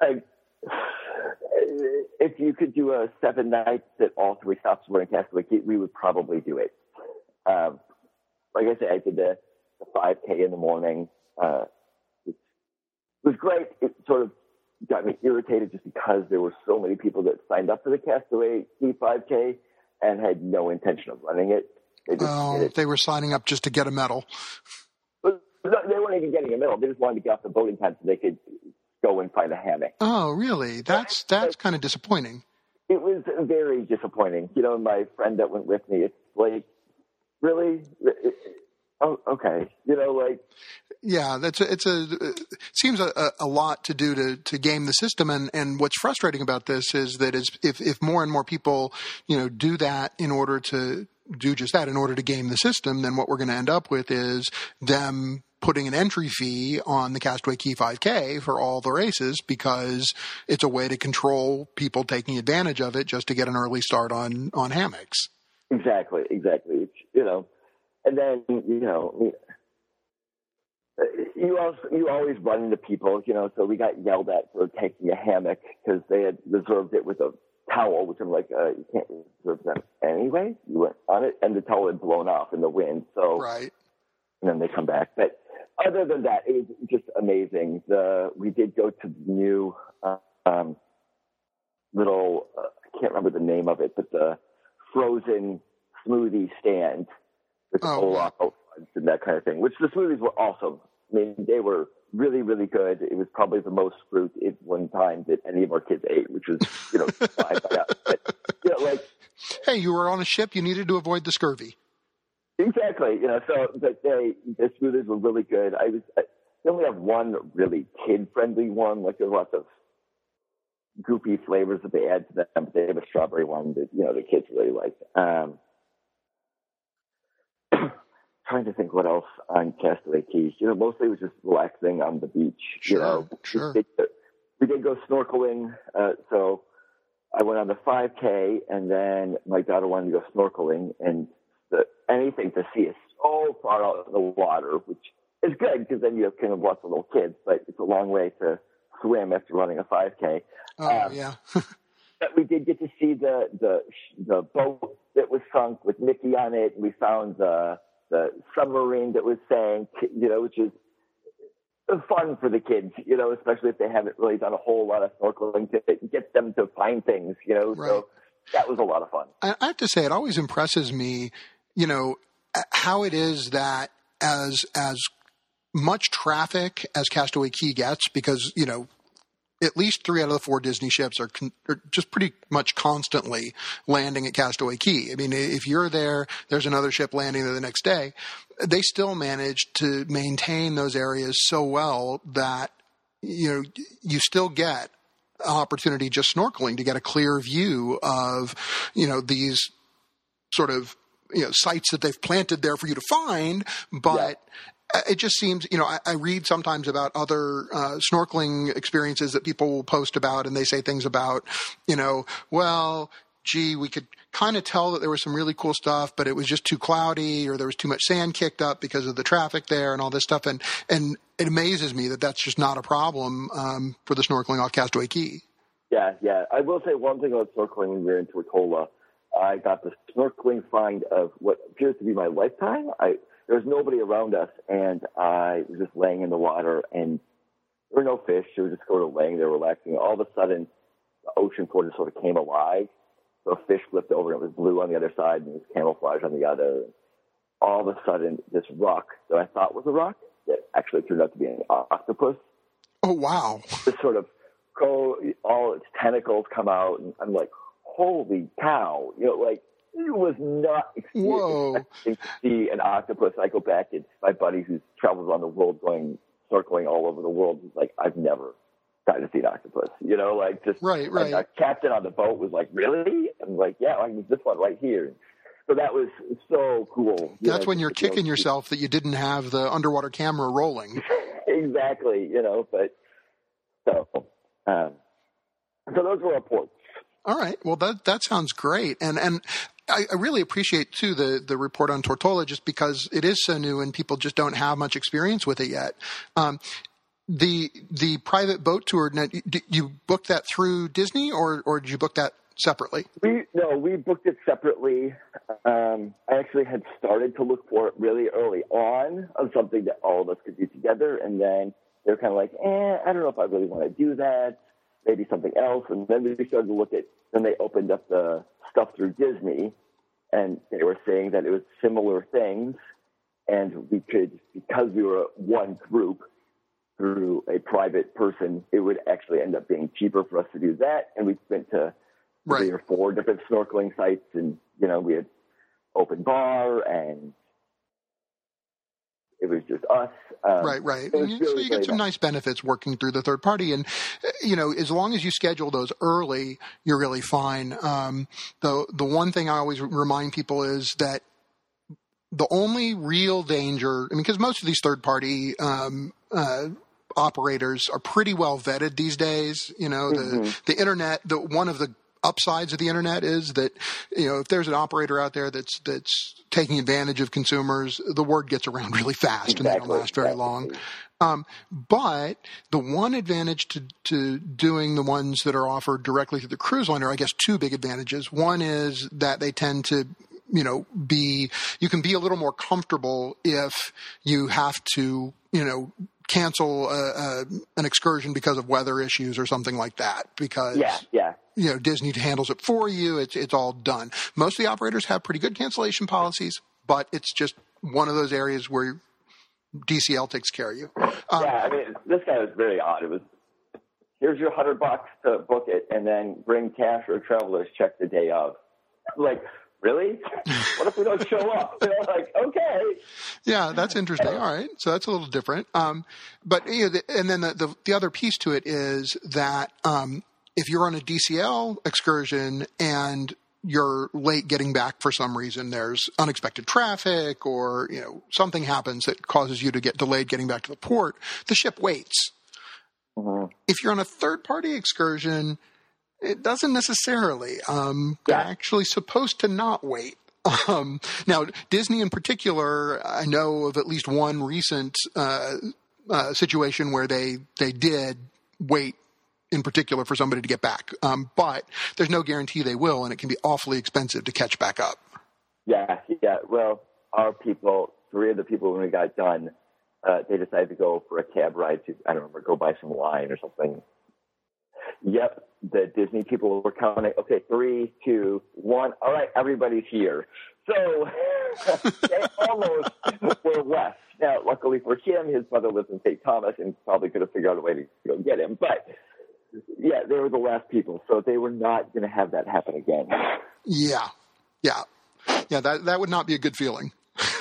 If you could do a 7 nights that all 3 stops were in Castaway Cay, we would probably do it. Like I said, I did the 5K in the morning. It was great. It sort of got me irritated just because there were so many people that signed up for the Castaway Cay 5K and had no intention of running it. They were signing up just to get a medal. They weren't even getting a medal. They just wanted to get off the boating time so they could go and find a hammock. Oh, really? That's kind of disappointing. It was very disappointing. You know, my friend that went with me, it's like, really? Oh, okay. You know, like. Yeah, it seems a lot to do to game the system. And what's frustrating about this is that if more and more people, you know, do that in order to do just that, in order to game the system, then what we're going to end up with is them putting an entry fee on the Castaway Key 5K for all the races, because it's a way to control people taking advantage of it just to get an early start on hammocks. Exactly. It's, and then, you always run into people, so we got yelled at for taking a hammock because they had reserved it with a towel, which I'm like, you can't reserve them anyway. You went on it, and the towel had blown off in the wind. So, right. And then they come back. But other than that, it was just amazing. We did go to the new little, I can't remember the name of it, but the frozen smoothie stand with cola and that kind of thing, which the smoothies were awesome. I mean, they were really, really good. It was probably the most fruit at one time that any of our kids ate, which was, fine. But, hey, you were on a ship. You needed to avoid the scurvy. Exactly. But the smoothies were really good. They only have one really kid-friendly one. Like, there's lots of goofy flavors that they add to them. But they have a strawberry one that, the kids really liked. Trying to think what else on Castaway Keys. Mostly it was just relaxing on the beach. Sure. We did go snorkeling. So I went on the 5K, and then my daughter wanted to go snorkeling, and anything to see is so far out in the water, which is good because then you have kind of lots of little kids, but it's a long way to swim after running a 5K. Yeah. But we did get to see the boat that was sunk with Mickey on it. We found the submarine that was sank, which is fun for the kids, especially if they haven't really done a whole lot of snorkeling to get them to find things, Right. So that was a lot of fun. I have to say, it always impresses me, how it is that as much traffic as Castaway Key gets, because, at least 3 out of the 4 Disney ships are just pretty much constantly landing at Castaway Key. I mean, if you're there, there's another ship landing there the next day. They still manage to maintain those areas so well that, you still get an opportunity just snorkeling to get a clear view of, these sort of, sites that they've planted there for you to find. But it just seems, I read sometimes about other snorkeling experiences that people will post about, and they say things about, well, gee, we could kind of tell that there was some really cool stuff, but it was just too cloudy, or there was too much sand kicked up because of the traffic there and all this stuff. And it amazes me that that's just not a problem for the snorkeling off Castaway Key. Yeah. I will say one thing about snorkeling when we were in Tortola. I got the snorkeling find of what appears to be my lifetime. There was nobody around us, and I was just laying in the water, and there were no fish. They were just sort of laying there relaxing. All of a sudden, the ocean floor just sort of came alive. So a fish flipped over, and it was blue on the other side, and it was camouflage on the other. All of a sudden, this rock that I thought was a rock that actually turned out to be an octopus. Oh, wow. Just sort of all its tentacles come out, and I'm like, holy cow. It was not expecting to see an octopus. I go back, and my buddy who's traveled around the world snorkeling all over the world, he's like, I've never gotten to see an octopus. Right. And our captain on the boat was like, really? I'm like, yeah, I mean, this one right here. So that was so cool. That's when you're kicking yourself that you didn't have the underwater camera rolling. Exactly, but so those were reports. All right. Well, that sounds great. And I really appreciate, too, the report on Tortola, just because it is so new and people just don't have much experience with it yet. The private boat tour, you booked that through Disney, or did you book that separately? We booked it separately. I actually had started to look for it really early on something that all of us could do together, and then they were kind of like, I don't know if I really want to do that. Maybe something else. And then we started to look at, then they opened up the stuff through Disney, and they were saying that it was similar things, and we could, because we were one group through a private person, it would actually end up being cheaper for us to do that. And we went to 3 or 4 different snorkeling sites, and we had open bar and It was just us. Right. So you really get some nice benefits working through the third party. And, as long as you schedule those early, you're really fine. The one thing I always remind people is that the only real danger, because most of these third party operators are pretty well vetted these days. The internet, one of the upsides of the internet is that, if there's an operator out there that's taking advantage of consumers, the word gets around really fast and they don't last very long. But the one advantage to doing the ones that are offered directly through the cruise liner, I guess two big advantages. One is that they tend to, you can be a little more comfortable if you have to, cancel an excursion because of weather issues or something like that, because Disney handles it for you. It's all done. Most of the operators have pretty good cancellation policies, but it's just one of those areas where DCL takes care of you. This guy was very odd. It was, here's your $100 to book it, and then bring cash or traveler's check the day of. Like, really? What if we don't show up? Okay. Yeah, that's interesting. All right. So that's a little different. But and then the other piece to it is that if you're on a DCL excursion and you're late getting back for some reason, there's unexpected traffic or, something happens that causes you to get delayed getting back to the port, the ship waits. Mm-hmm. If you're on a third-party excursion, it doesn't necessarily. They're actually supposed to not wait. Now, Disney in particular, I know of at least one recent situation where they did wait in particular for somebody to get back. But there's no guarantee they will, and it can be awfully expensive to catch back up. Yeah. Well, our people, three of the people when we got done, they decided to go for a cab ride to, I don't remember, go buy some wine or something. Yep, the Disney people were counting. Okay, 3, 2, 1. All right, everybody's here. So they almost were west. Now, luckily for him, his mother lives in St. Thomas and probably could have figured out a way to go get him. But, yeah, they were the last people, so they were not going to have that happen again. Yeah, that would not be a good feeling.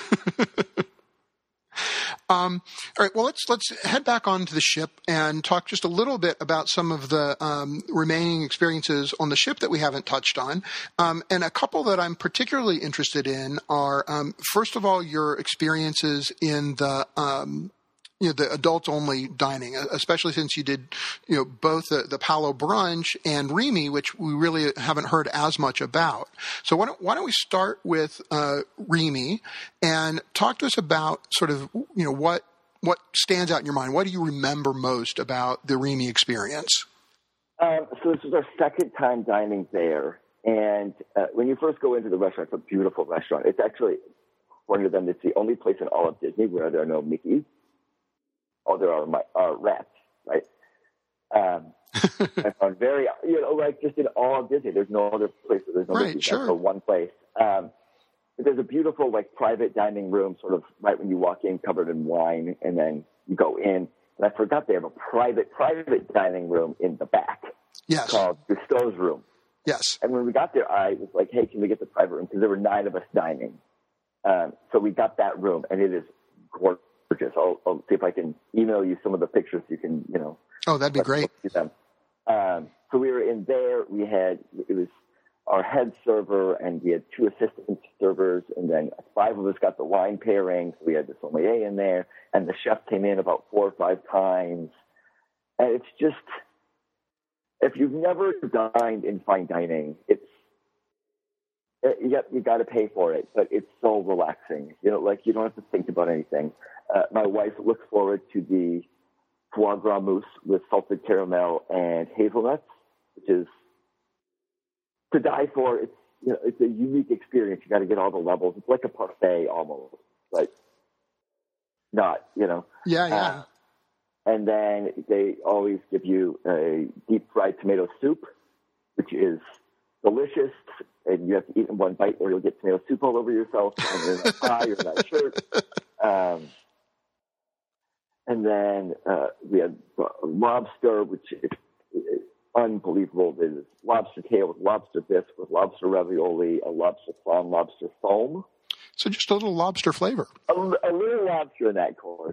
All right. Well, let's head back onto the ship and talk just a little bit about some of the remaining experiences on the ship that we haven't touched on. And a couple that I'm particularly interested in are, first of all, your experiences in the the adults-only dining, especially since you did, both the Palo Brunch and Remy, which we really haven't heard as much about. So why don't we start with Remy and talk to us about sort of, what stands out in your mind? What do you remember most about the Remy experience? So this was our second time dining there. And when you first go into the restaurant, it's a beautiful restaurant. It's actually, according to them, it's the only place in all of Disney where there are no Mickeys. Oh, there are rats, right? I found very, just in all of Disney, there's no other place where there's no Mickey. Sure. That's the one place. There's a beautiful, private dining room, sort of right when you walk in, covered in wine, and then you go in. And I forgot they have a private dining room in the back. Yes. Called Gusteau's room. Yes. And when we got there, I was like, hey, can we get the private room? Because there were 9 of us dining. So we got that room, and it is gorgeous. I'll see if I can email you some of the pictures. You can, Oh, that'd be great. Them. So we were in there. It was our head server, and we had 2 assistant servers, and then 5 of us got the wine pairings. We had the sommelier in there, and the chef came in about 4 or 5 times. And it's just, if you've never dined in fine dining, you got to pay for it, but it's so relaxing. You don't have to think about anything. My wife looks forward to the foie gras mousse with salted caramel and hazelnuts, which is to die for. It's a unique experience. You got to get all the levels. It's like a parfait almost, but not. Yeah. And then they always give you a deep fried tomato soup, which is delicious. And you have to eat in one bite or you'll get tomato soup all over yourself and in that tie or that shirt. And then we had lobster, which is unbelievable. There's lobster tail with lobster bisque, with lobster ravioli, a lobster flan, lobster foam. So just a little lobster flavor. A little lobster in that course.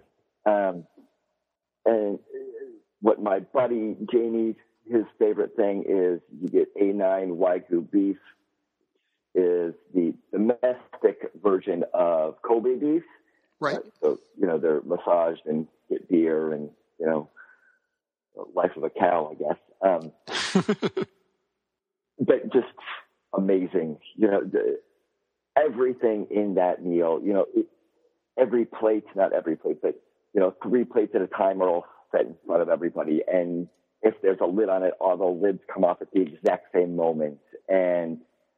And what my buddy Jamie, his favorite thing is you get A9 Wagyu beef, is the domestic version of Kobe beef. Right. So, they're massaged and get beer and, life of a cow, I guess. But just amazing, everything in that meal, every plate, not every plate, but, 3 plates at a time are all set in front of everybody. And if there's a lid on it, all the lids come off at the exact same moment. And,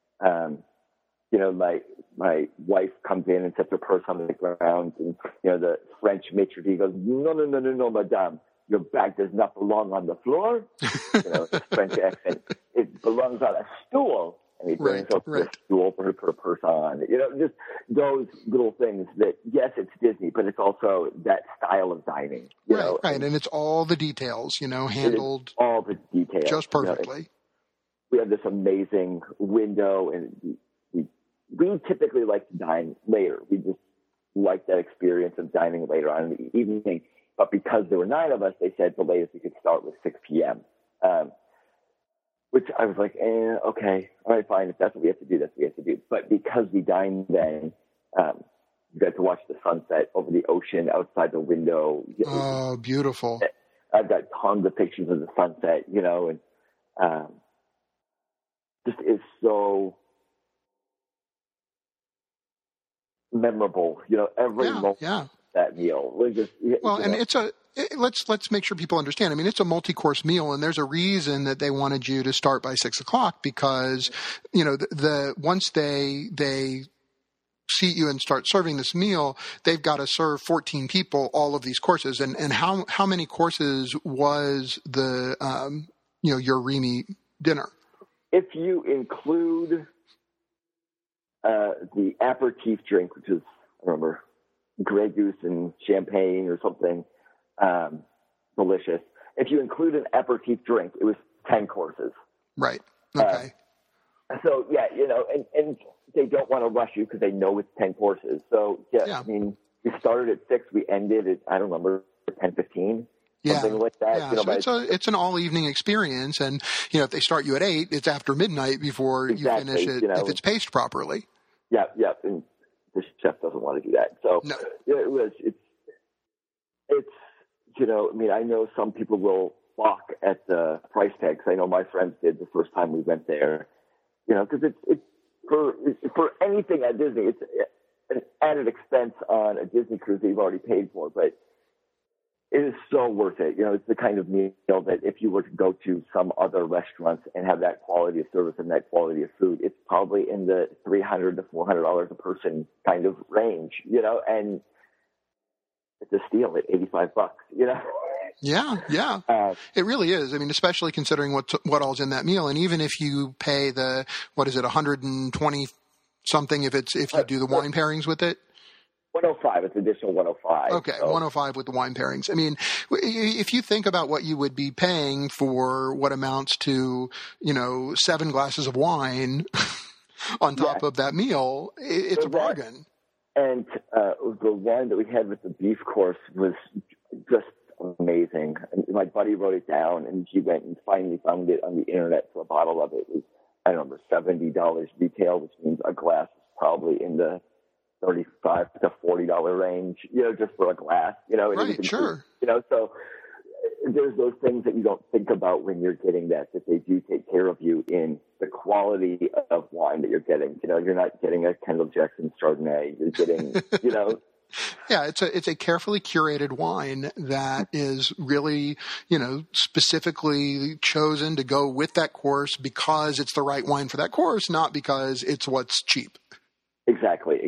my wife comes in and sets her purse on the ground, and, the French maitre d' goes, no, madame, your bag does not belong on the floor. French accent, it belongs on a stool. And he brings up the stool for her to put her purse on. Just those little things that, yes, it's Disney, but it's also that style of dining. Right. And it's all the details, handled. All the details. Just perfectly. We have this amazing window, and we typically like to dine later. We just like that experience of dining later on in the evening. But because there were 9 of us, they said the latest we could start was 6 p.m., which I was like, okay, all right, fine. If that's what we have to do, that's what we have to do. But because we dined then, you got to watch the sunset over the ocean outside the window. Oh, beautiful. I've got tons of pictures of the sunset, and just is so memorable, every moment of that meal. Let's make sure people understand. I mean, it's a multi-course meal, and there's a reason that they wanted you to start by 6 o'clock because, once they seat you and start serving this meal, they've got to serve 14 people all of these courses. And how many courses was the, your Remy dinner? If you include the aperitif drink, which is, I remember, Grey Goose and champagne or something, delicious. If you include an aperitif drink, it was 10 courses. Right. Okay. So yeah, and they don't want to rush you because they know it's 10 courses. So yeah. I mean, we started at 6, we ended at, I don't remember, 10:15. Something like that. Yeah, so it's an all evening experience, and if they start you at 8, it's after midnight before you finish it if it's paced properly. Yeah, and the chef doesn't want to do that. So no. It's I know some people will balk at the price tags. I know my friends did the first time we went there. Because it's for anything at Disney, it's an added expense on a Disney cruise that you've already paid for, but it is so worth it. It's the kind of meal that if you were to go to some other restaurants and have that quality of service and that quality of food, it's probably in the $300 to $400 a person kind of range, and it's a steal at $85, Yeah. It really is. I mean, especially considering what all's in that meal. And even if you pay the, 120 something if you do the wine pairings with it? 105. It's additional 105. Okay, so. 105 with the wine pairings. I mean, if you think about what you would be paying for what amounts to, 7 glasses of wine on top of that meal, it's a bargain. And the wine that we had with the beef course was just amazing. And my buddy wrote it down, and he went and finally found it on the internet for a bottle of it. It was, I don't remember, $70 retail, which means a glass is probably in the $35 to $40 range, just for a glass, Right, sure. So there's those things that you don't think about when you're getting that they do take care of you in the quality of wine that you're getting. You're not getting a Kendall Jackson Chardonnay. You're getting, Yeah, it's a carefully curated wine that is really, specifically chosen to go with that course because it's the right wine for that course, not because it's what's cheap. Exactly.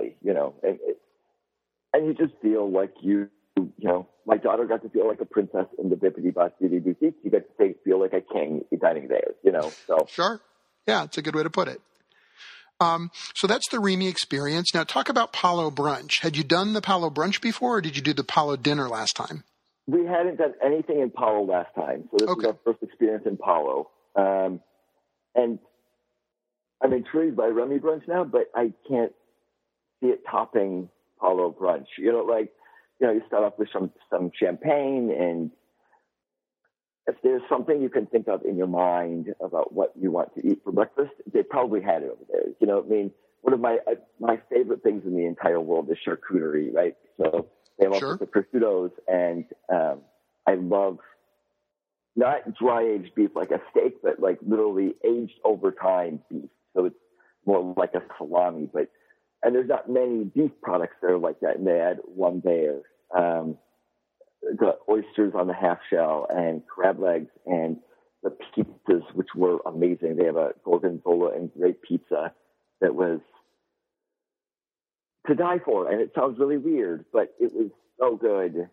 And you just feel like my daughter got to feel like a princess in the Bibbidi Bobbidi Boutique. You got to feel like a king dining there, so. Sure. Yeah, it's a good way to put it. So that's the Remy experience. Now talk about Palo Brunch. Had you done the Palo Brunch before, or did you do the Palo Dinner last time? We hadn't done anything in Palo last time. So this is our first experience in Palo. And I'm intrigued by Remy Brunch now, but I can't see it topping Palo brunch. You start off with some champagne, and if there's something you can think of in your mind about what you want to eat for breakfast, they probably had it over there. You know, I mean, one of my favorite things in the entire world is charcuterie, right? So they have all sorts of prosciuttos, and I love not dry aged beef like a steak, but like literally aged over time beef. So it's more like a salami, and there's not many beef products that are like that, and they had one there. The oysters on the half shell and crab legs and the pizzas, which were amazing. They have a gorgonzola and grape pizza that was to die for. And it sounds really weird, but it was so good.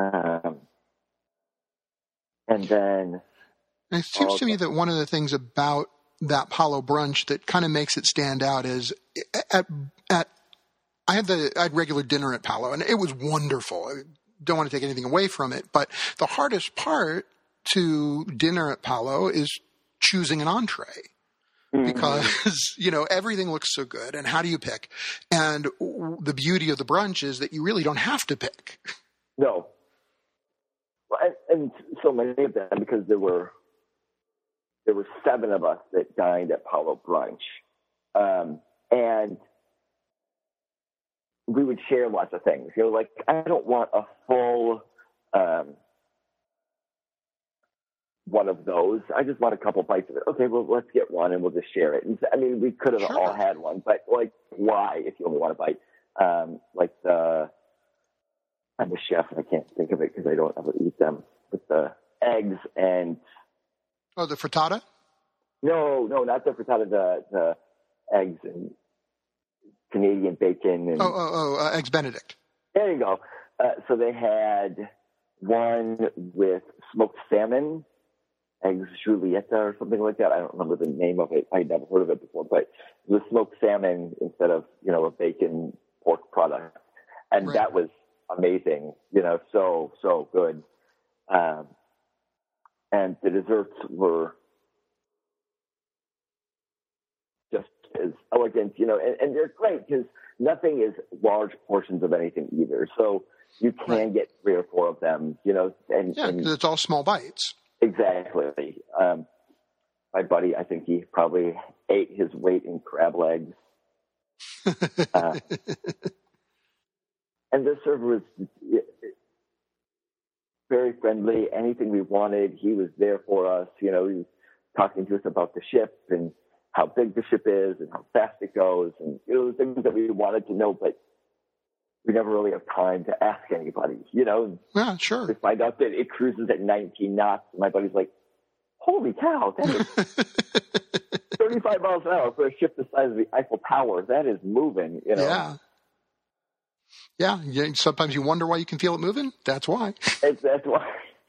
And then it seems to me that one of the things about that Palo brunch that kind of makes it stand out is I had regular dinner at Palo, and it was wonderful. I don't want to take anything away from it, but the hardest part to dinner at Palo is choosing an entree. Because, everything looks so good. And how do you pick? And the beauty of the brunch is that you really don't have to pick. No. And so many of them, because there were 7 of us that dined at Palo brunch. And we would share lots of things. I don't want a full one of those. I just want a couple bites of it. Okay, well, let's get one and we'll just share it. And, I mean, we could have all had one, but why if you only want a bite? I'm a chef and I can't think of it because I don't ever eat them. But the eggs and the frittata? No, not the frittata. The eggs and Canadian bacon and Eggs Benedict. There you go. So they had one with smoked salmon, eggs Julieta or something like that. I don't remember the name of it. I'd never heard of it before, but it was smoked salmon instead of, a bacon pork product. And that was amazing, so good. And the desserts were just as elegant, and they're great because nothing is large portions of anything either. So you can get 3 or 4 of them, and because it's all small bites. Exactly. My buddy, I think he probably ate his weight in crab legs. And the server was very friendly. Anything we wanted, he was there for us. He was talking to us about the ship and how big the ship is and how fast it goes, and the things that we wanted to know, but we never really have time to ask anybody, Yeah, sure. We find out that it cruises at 19 knots. And my buddy's like, holy cow, that is 35 miles an hour for a ship the size of the Eiffel Tower. That is moving, Yeah. Yeah. Sometimes you wonder why you can feel it moving. That's why. That's why.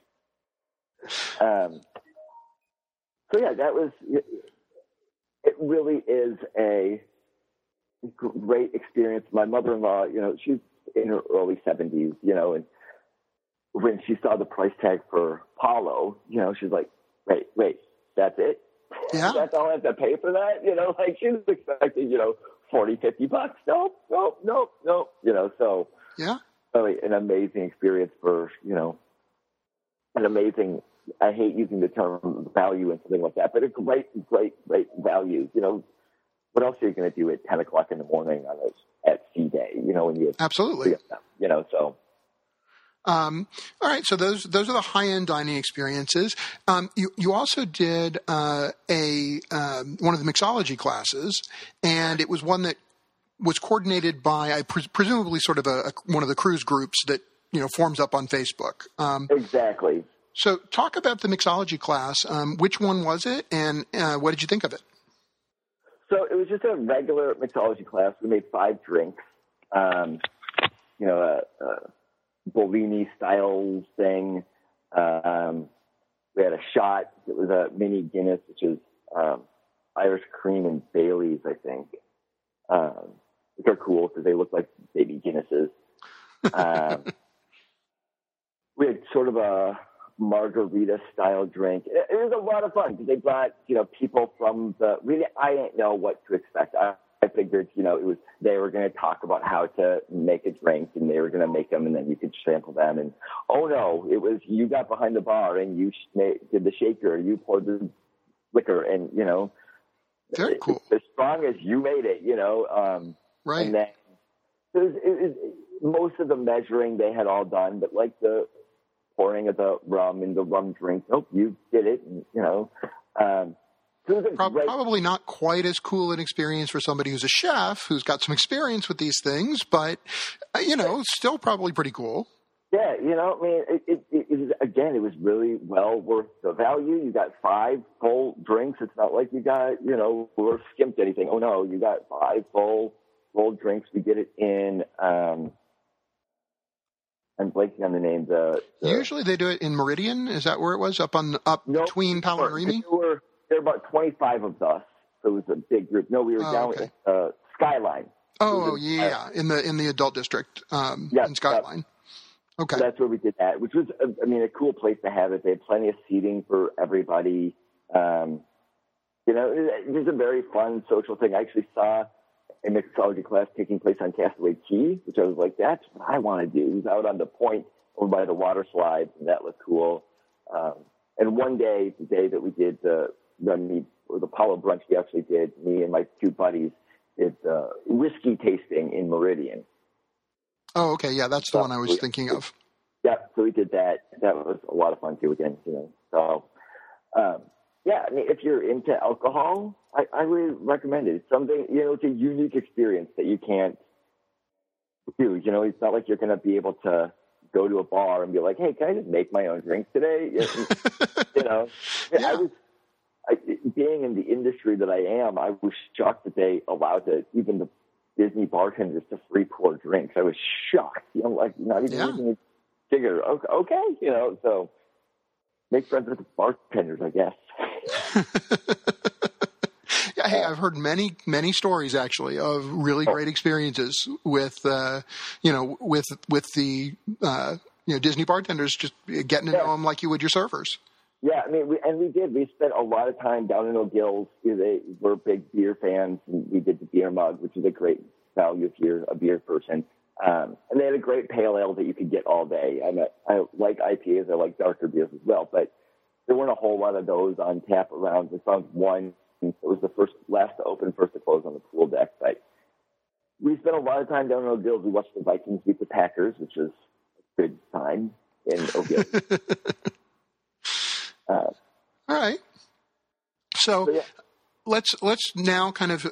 So yeah, that was, it really is a great experience. My mother-in-law, she's in her early 70s, and when she saw the price tag for Palo, she's like, wait, that's it? Yeah. That's all I have to pay for that? She was expecting, $40, $50. Nope. So yeah, really an amazing experience for, an amazing, I hate using the term value and something like that, but a great value. What else are you going to do at 10 o'clock in the morning at sea day? When you absolutely, so. All right, so those are the high-end dining experiences. You also did one of the mixology classes, and it was one that was coordinated by presumably sort of one of the cruise groups that forms up on Facebook. Exactly. So talk about the mixology class. Which one was it, and what did you think of it? So it was just a regular mixology class. We made 5 drinks, a Bellini style thing. We had a shot. It was a mini Guinness, which is Irish cream and Baileys, I think. Which are cool because they look like baby Guinnesses. We had sort of a margarita style drink. It was a lot of fun because they brought, people from I didn't know what to expect. I I figured, they were going to talk about how to make a drink, and they were going to make them, and then you could sample them. And oh no, it was you got behind the bar and you did the shaker, you poured the liquor, and very cool. As strong as you made it, right. And then most of the measuring they had all done, but like the pouring of the rum in the rum drink, nope, you did it, and, so it was probably not quite as cool an experience for somebody who's a chef who's got some experience with these things, but still probably pretty cool. Yeah, it was really well worth the value. You got 5 full drinks. It's not like you got or skimped anything. Oh no, you got 5 full drinks. We did it in. I'm blanking on the name. Usually they do it in Meridian. Is that where it was? Between Powell and Remy? There were about 25 of us, so it was a big group. No, we were down at Skyline. Oh, yeah, in the adult district in Skyline. Okay. So that's where we did that, which was, a cool place to have it. They had plenty of seating for everybody. It was a very fun social thing. I actually saw a mixology class taking place on Castaway Key, which I was like, that's what I want to do. It was out on the point over by the water slides, and that looked cool. And one day, the day that we did the Apollo brunch, we actually did, me and my 2 buddies did whiskey tasting in Meridian. Oh, okay. Yeah, that's the one I was thinking of. Yeah, so we did that. That was a lot of fun too again, So, if you're into alcohol, I would recommend it. It's something, it's a unique experience that you can't do. It's not like you're going to be able to go to a bar and be like, hey, can I just make my own drinks today? Yeah. Being in the industry that I am, I was shocked that they allowed even the Disney bartenders to free pour drinks. I was shocked. Not even using a jigger. Okay, so make friends with the bartenders, I guess. Yeah, hey, I've heard many, many stories actually of really great experiences with, with the Disney bartenders, just getting to know them like you would your servers. Yeah, we did. We spent a lot of time down in O'Gill's. They were big beer fans, and we did the beer mug, which is a great value if you're a beer person. And they had a great pale ale that you could get all day. I like IPAs. I like darker beers as well, but there weren't a whole lot of those on tap around. We found one. It was the last to open, first to close on the pool deck. But we spent a lot of time down in O'Gill's. We watched the Vikings beat the Packers, which was a good time in O'Gill's. All right. So let's now kind of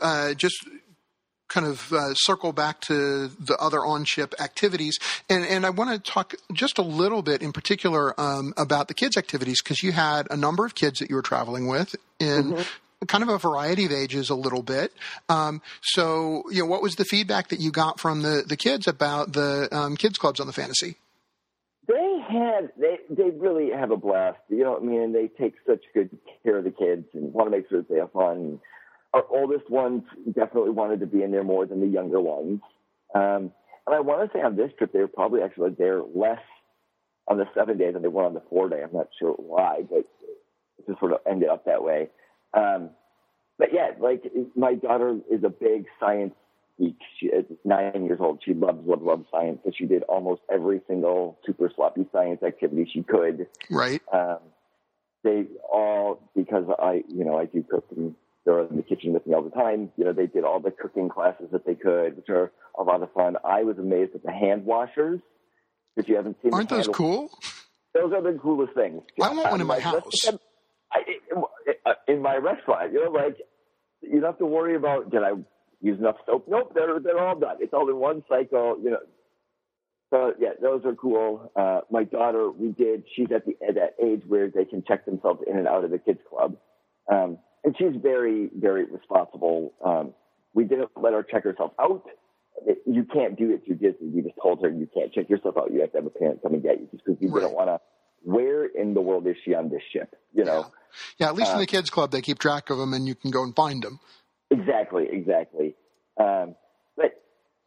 circle back to the other on-ship activities. And I want to talk just a little bit in particular about the kids' activities, because you had a number of kids that you were traveling with in kind of a variety of ages a little bit. So, what was the feedback that you got from the kids about the kids' clubs on the Fantasy? They really have a blast, and they take such good care of the kids and want to make sure that they have fun. Our oldest ones definitely wanted to be in there more than the younger ones. And I want to say on this trip, they were probably actually there less on the 7 day than they were on the 4 day. I'm not sure why, but it just sort of ended up that way. But yeah, like my daughter is a big science geek. She is 9 years old. She loves science. So she did almost every single super sloppy science activity she could. Right. They all, because I do cook and they're in the kitchen with me all the time. They did all the cooking classes that they could, which are a lot of fun. I was amazed at the hand washers. If you haven't seen, aren't those cool? Those are the coolest things. I want one in my house. In my restaurant, you don't have to worry about, did I use enough soap? Nope, they're all done. It's all in one cycle, So yeah, those are cool. My daughter, she's at that age where they can check themselves in and out of the kids club. And she's very, very responsible. We didn't let her check herself out. You can't do it through Disney. We just told her you can't check yourself out. You have to have a parent come and get you, just because we didn't want to. Where in the world is she on this ship? Yeah, at least in the kids club, they keep track of them and you can go and find them. Exactly. But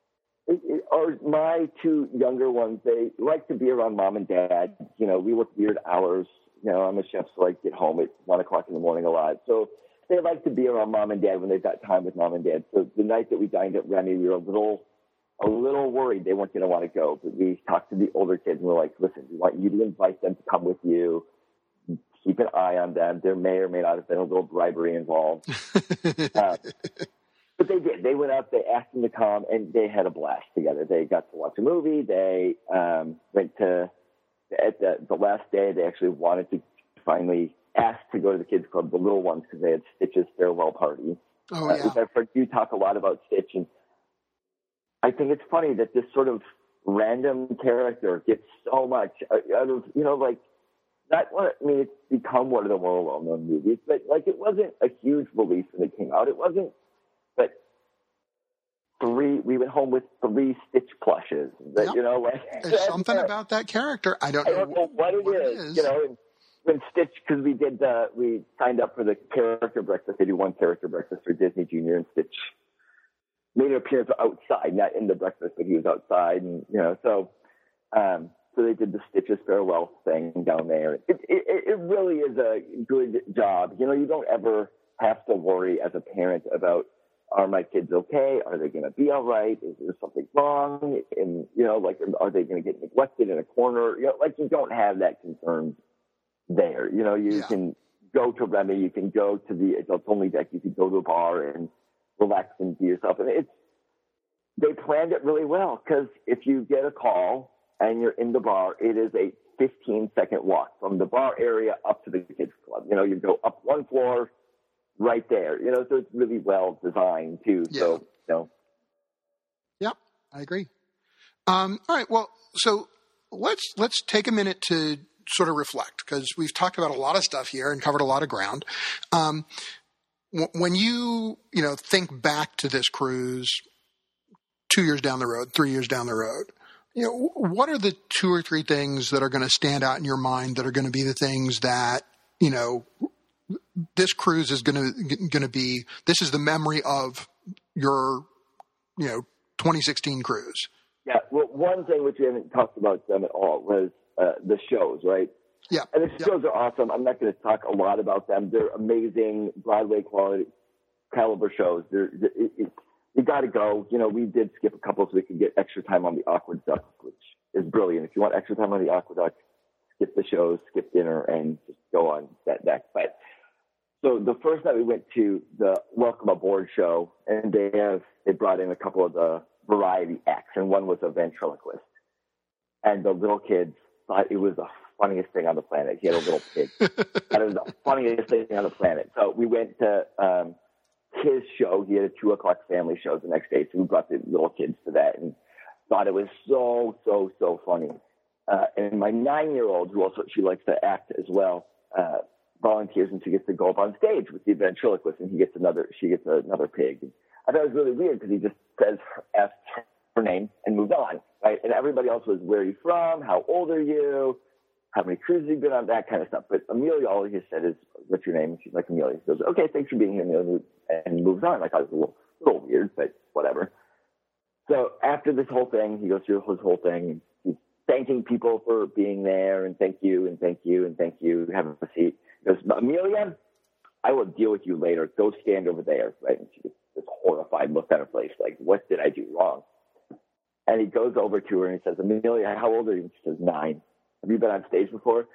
my 2 younger ones, they like to be around mom and dad. We work weird hours. I'm a chef, so I get home at 1 o'clock in the morning a lot. So they like to be around mom and dad when they've got time with mom and dad. So the night that we dined at Remy, we were a little worried they weren't going to want to go. But we talked to the older kids and we're like, listen, we want you to invite them to come with you. Keep an eye on them. There may or may not have been a little bribery involved. But they did. They went up, they asked them to come, and they had a blast together. They got to watch a movie. They went to, at the last day, they actually wanted to finally ask to go to the kids' club, the little ones, because they had Stitch's farewell party. Oh, yeah. I've heard you talk a lot about Stitch, and I think it's funny that this sort of random character gets so much out of, like, it's become one of the more well-known movies, but, like, it wasn't a huge release when it came out. It wasn't, but we went home with 3 Stitch plushes. That, yep. There's something about that character. I don't know what it is. When Stitch, because we signed up for the character breakfast. They do one character breakfast for Disney Junior, and Stitch made an appearance outside, not in the breakfast, but he was outside, and so they did the Stitch's farewell thing down there. It really is a good job. You don't ever have to worry as a parent about, are my kids okay? Are they going to be all right? Is there something wrong? And are they going to get neglected in a corner? You don't have that concern there. You can go to Remy, you can go to the adults only deck, you can go to a bar and relax and be yourself. And they planned it really well, because if you get a call and you're in the bar, it is a 15-second walk from the bar area up to the kids club. You go up one floor, right there. So it's really well designed too. Yeah. So, Yep, I agree. All right. Well, so let's take a minute to sort of reflect, because we've talked about a lot of stuff here and covered a lot of ground. When you think back to this cruise 2 years down the road, 3 years down the road, what are the 2 or 3 things that are going to stand out in your mind that are going to be the things that, this cruise is going to be, this is the memory of your, 2016 cruise? Yeah. Well, one thing which we haven't talked about them at all was the shows, right? Yeah. And the shows are awesome. I'm not going to talk a lot about them. They're amazing Broadway quality caliber shows. You got to go. We did skip a couple so we could get extra time on the Aqua Duck, which is brilliant. If you want extra time on the Aqua Duck, skip the shows, skip dinner, and just go on that deck. But so the first night we went to the Welcome Aboard show, and they brought in a couple of the variety acts, and one was a ventriloquist. And the little kids thought it was the funniest thing on the planet. He had a little pig. That was the funniest thing on the planet. So we went to his show. He had a 2:00 family show the next day, so we brought the little kids to that and thought it was so, so, so funny. And my 9-year-old, who also, she likes to act as well, volunteers, and she gets to go up on stage with the ventriloquist, and she gets another pig. And I thought it was really weird, because he just asked her name and moved on, right? And everybody else was, where are you from? How old are you? How many cruises have you been on? That kind of stuff. But Amelia, all he said is, what's your name? And she's like, Amelia. He goes, okay, thanks for being here, Amelia, and moves on. I thought it was a little weird, but whatever. So after this whole thing, he goes through his whole thing, and he's thanking people for being there, and thank you, and thank you, and thank you. Have a seat. He goes, Amelia, I will deal with you later. Go stand over there, right? And she gets this horrified look on her face, like, what did I do wrong? And he goes over to her and he says, Amelia, how old are you? And she says, 9. Have you been on stage before?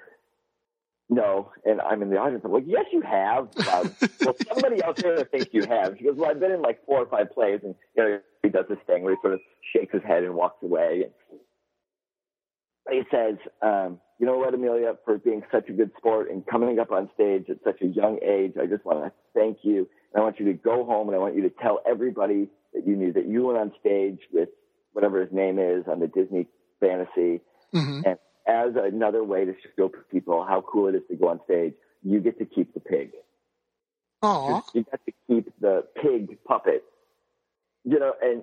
No. And I'm in the audience. I'm like, yes, you have. Well, somebody else there thinks you have. She goes, well, I've been in like 4 or 5 plays. And he does this thing where he sort of shakes his head and walks away. And he says, you know what, Amelia, for being such a good sport and coming up on stage at such a young age, I just want to thank you. And I want you to go home, and I want you to tell everybody that you knew that you went on stage with whatever his name is on the Disney Fantasy. Mm-hmm. And as another way to show people how cool it is to go on stage, you get to keep the pig. Aww. You get to keep the pig puppet. And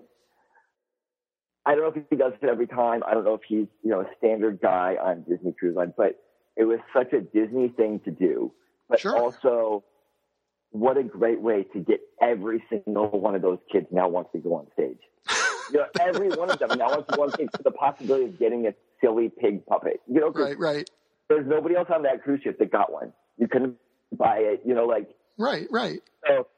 I don't know if he does it every time. I don't know if he's, a standard guy on Disney Cruise Line, but it was such a Disney thing to do. But Sure. Also, what a great way to get every single one of those kids now wants to go on stage. Every one of them now wants to go on stage for the possibility of getting a silly pig puppet. Right. There's nobody else on that cruise ship that got one. You couldn't buy it. Right. So,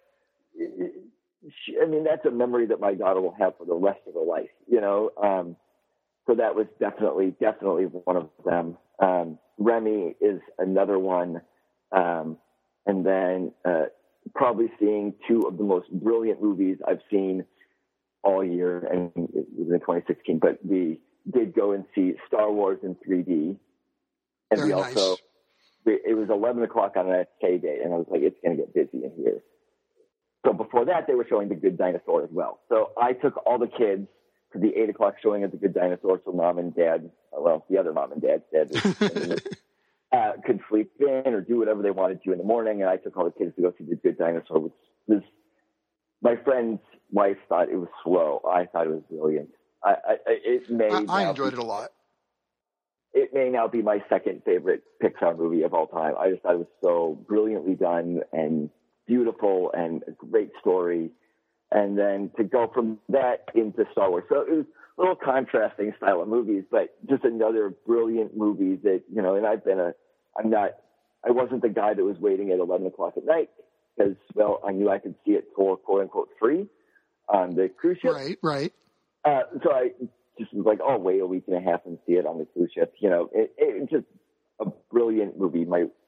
I mean, that's a memory that my daughter will have for the rest of her life, you know. So that was definitely one of them. Remy is another one. And then probably seeing two of the most brilliant movies I've seen all year, and it was in 2016, but we did go and see Star Wars in 3D. And Very we also, nice. it was 11 o'clock on an SK day, and I was like, it's going to get busy in here. So before that, they were showing The Good Dinosaur as well. So I took all the kids to the 8 o'clock showing of The Good Dinosaur, so mom and dad, well, the other mom and dad said, could sleep in or do whatever they wanted to in the morning. And I took all the kids to go see The Good Dinosaur, which was, my friend's wife thought it was slow. I thought it was brilliant. I enjoyed it a lot. It may now be my second favorite Pixar movie of all time. I just thought it was so brilliantly done and beautiful and a great story. And then to go from that into Star Wars. So it was a little contrasting style of movies, but just another brilliant movie that, you know, and I wasn't the guy that was waiting at 11 o'clock at night because, well, I knew I could see it for quote unquote free on the cruise ship. Right. So I just was like, oh, wait a week and a half and see it on the cruise ship. You know, it just a brilliant movie.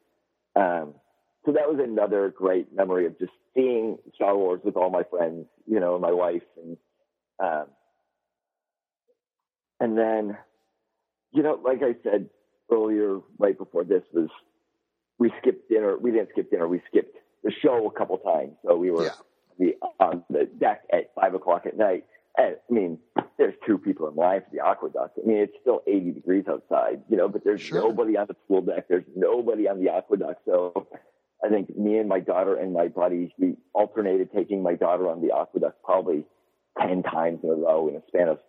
So that was another great memory of just seeing Star Wars with all my friends, you know, my wife. And then, you know, like I said earlier, right before this was, we skipped dinner. We didn't skip dinner. We skipped the show a couple times. So we were on the deck at 5 o'clock at night. And I mean, there's two people in line for the aqueduct. I mean, it's still 80 degrees outside, you know, but there's nobody on the pool deck. There's nobody on the aqueduct. So I think me and my daughter and my buddies, we alternated taking my daughter on the aqueduct probably 10 times in a row in a span of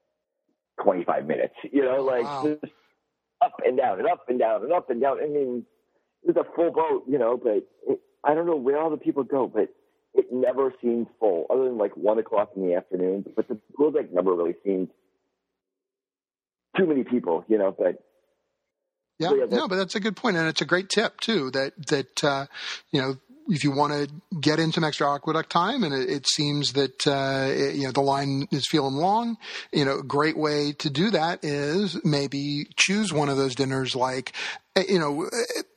25 minutes, you know, like just up and down and up and down and up and down. I mean, it was a full boat, you know, but I don't know where all the people go, but it never seemed full other than like 1 o'clock in the afternoon. But the pool deck never really seemed too many people, you know, but but that's a good point. And it's a great tip too, that you know, if you want to get in some extra aqueduct time and it seems that, you know, the line is feeling long, you know, a great way to do that is maybe choose one of those dinners like, you know,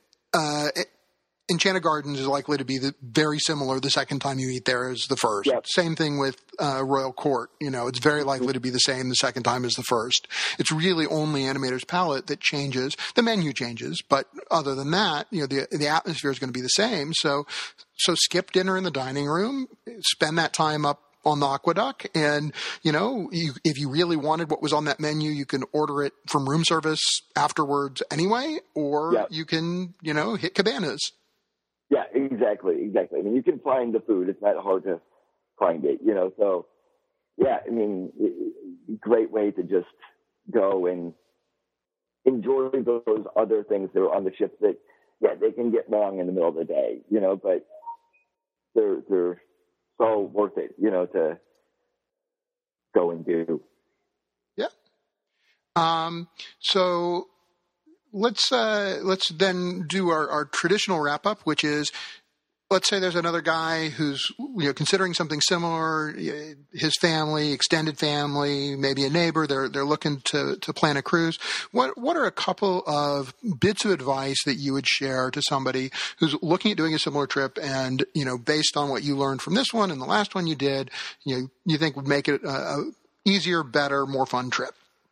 Enchanted Gardens is likely to be very similar the second time you eat there as the first. Yep. Same thing with Royal Court. You know, it's very likely to be the same the second time as the first. It's really only Animator's Palette that changes. The menu changes, but other than that, you know, the atmosphere is going to be the same. So skip dinner in the dining room, spend that time up on the aqueduct, and you know, if you really wanted what was on that menu, you can order it from room service afterwards anyway, or you can, you know, hit Cabanas. Yeah, exactly. I mean, you can find the food. It's not hard to find it, you know. So, yeah, I mean, great way to just go and enjoy those other things that are on the ship that, they can get long in the middle of the day, you know, but they're so worth it, you know, to go and do. Yeah. So let's then do our traditional wrap up, which is, let's say there's another guy who's, you know, considering something similar, his family, extended family, maybe a neighbor, they're looking to plan a cruise. What are a couple of bits of advice that you would share to somebody who's looking at doing a similar trip and, you know, based on what you learned from this one and the last one you did, you think would make it a easier, better, more fun trip?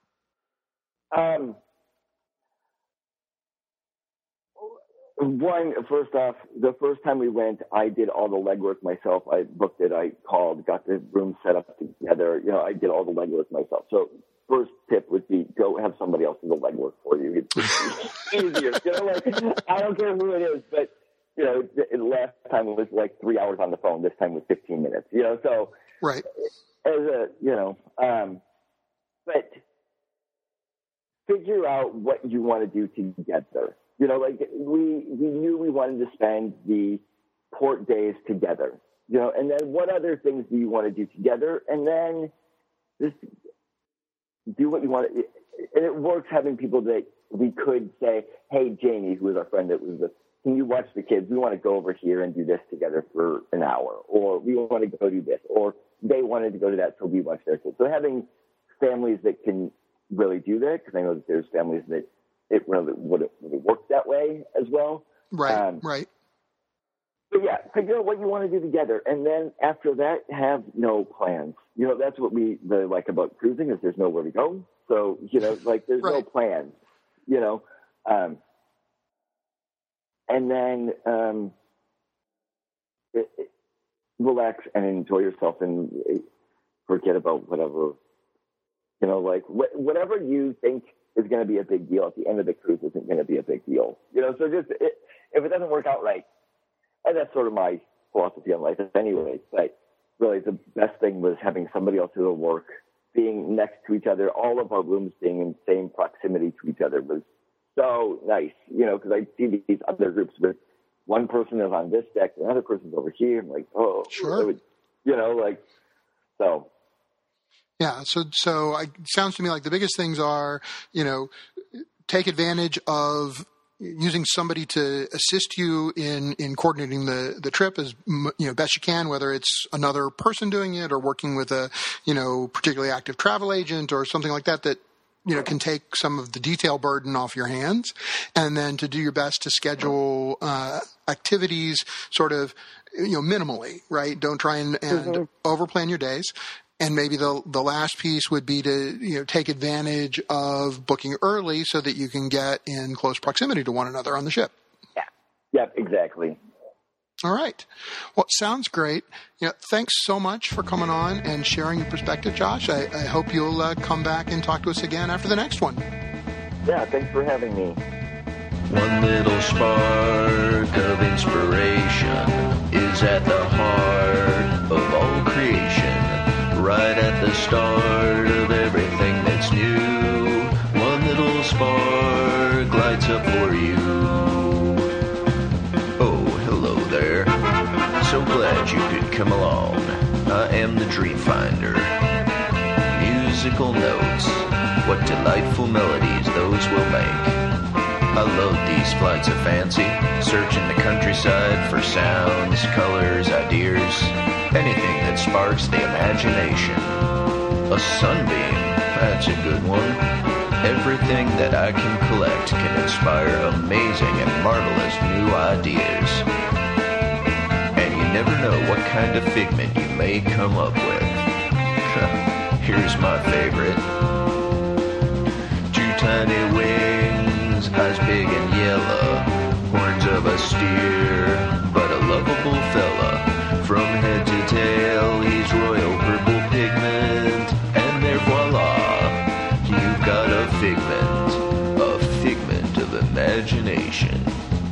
First off, the first time we went, I did all the legwork myself. I booked it. I called, got the room set up together. You know, I did all the legwork myself. So first tip would be go have somebody else do the legwork for you. It's easier. You know, like, I don't care who it is, but, you know, the last time it was like 3 hours on the phone. This time was 15 minutes, you know, so. Right. As a, you know, but figure out what you want to do together. You know, like we knew we wanted to spend the port days together, you know, and then what other things do you want to do together? And then just do what you want to, and it works having people that we could say, hey, Jamie, who was our friend that was with can you watch the kids? We want to go over here and do this together for an hour, or we want to go do this, or they wanted to go to that, so we watch their kids. So having families that can really do that, because I know that there's families that it really wouldn't really work that way as well. Right, right. But yeah, figure out what you want to do together, and then after that, have no plans. You know, that's what we really like about cruising, is there's nowhere to go. So, you know, like there's no plans, you know. And then relax and enjoy yourself and forget about whatever, you know, like whatever you think is going to be a big deal at the end of the cruise isn't going to be a big deal. You know, so just if it doesn't work out right, and that's sort of my philosophy on life anyway, but really the best thing was having somebody else do the work, being next to each other, all of our rooms being in the same proximity to each other was so nice, you know, because I see these other groups with one person is on this deck, another person's over here. I'm like, oh, sure. You know, like, so. Yeah. So it sounds to me like the biggest things are, you know, take advantage of using somebody to assist you in coordinating the trip as, you know, best you can, whether it's another person doing it or working with a, you know, particularly active travel agent or something like that, you know, can take some of the detail burden off your hands, and then to do your best to schedule activities sort of, you know, minimally, right? Don't try and overplan your days. And maybe the last piece would be to, you know, take advantage of booking early so that you can get in close proximity to one another on the ship. Yeah. Yep, exactly. All right. Well, sounds great. You know, thanks so much for coming on and sharing your perspective, Josh. I hope you'll come back and talk to us again after the next one. Yeah, thanks for having me. One little spark of inspiration is at the heart of all creation. Right at the start of everything that's new, one little spark lights up for you. Oh, hello there. So glad you could come along. I am the Dreamfinder. Musical notes, what delightful melodies those will make. I love these flights of fancy, searching the countryside for sounds, colors, ideas, anything that sparks the imagination. A sunbeam, that's a good one. Everything that I can collect can inspire amazing and marvelous new ideas. And you never know what kind of figment you may come up with. Here's my favorite. Two tiny wings, eyes big and yellow, horns of a steer, but a lovable fella. From head to tail, he's royal purple pigment, and there voila, you've got a figment of imagination.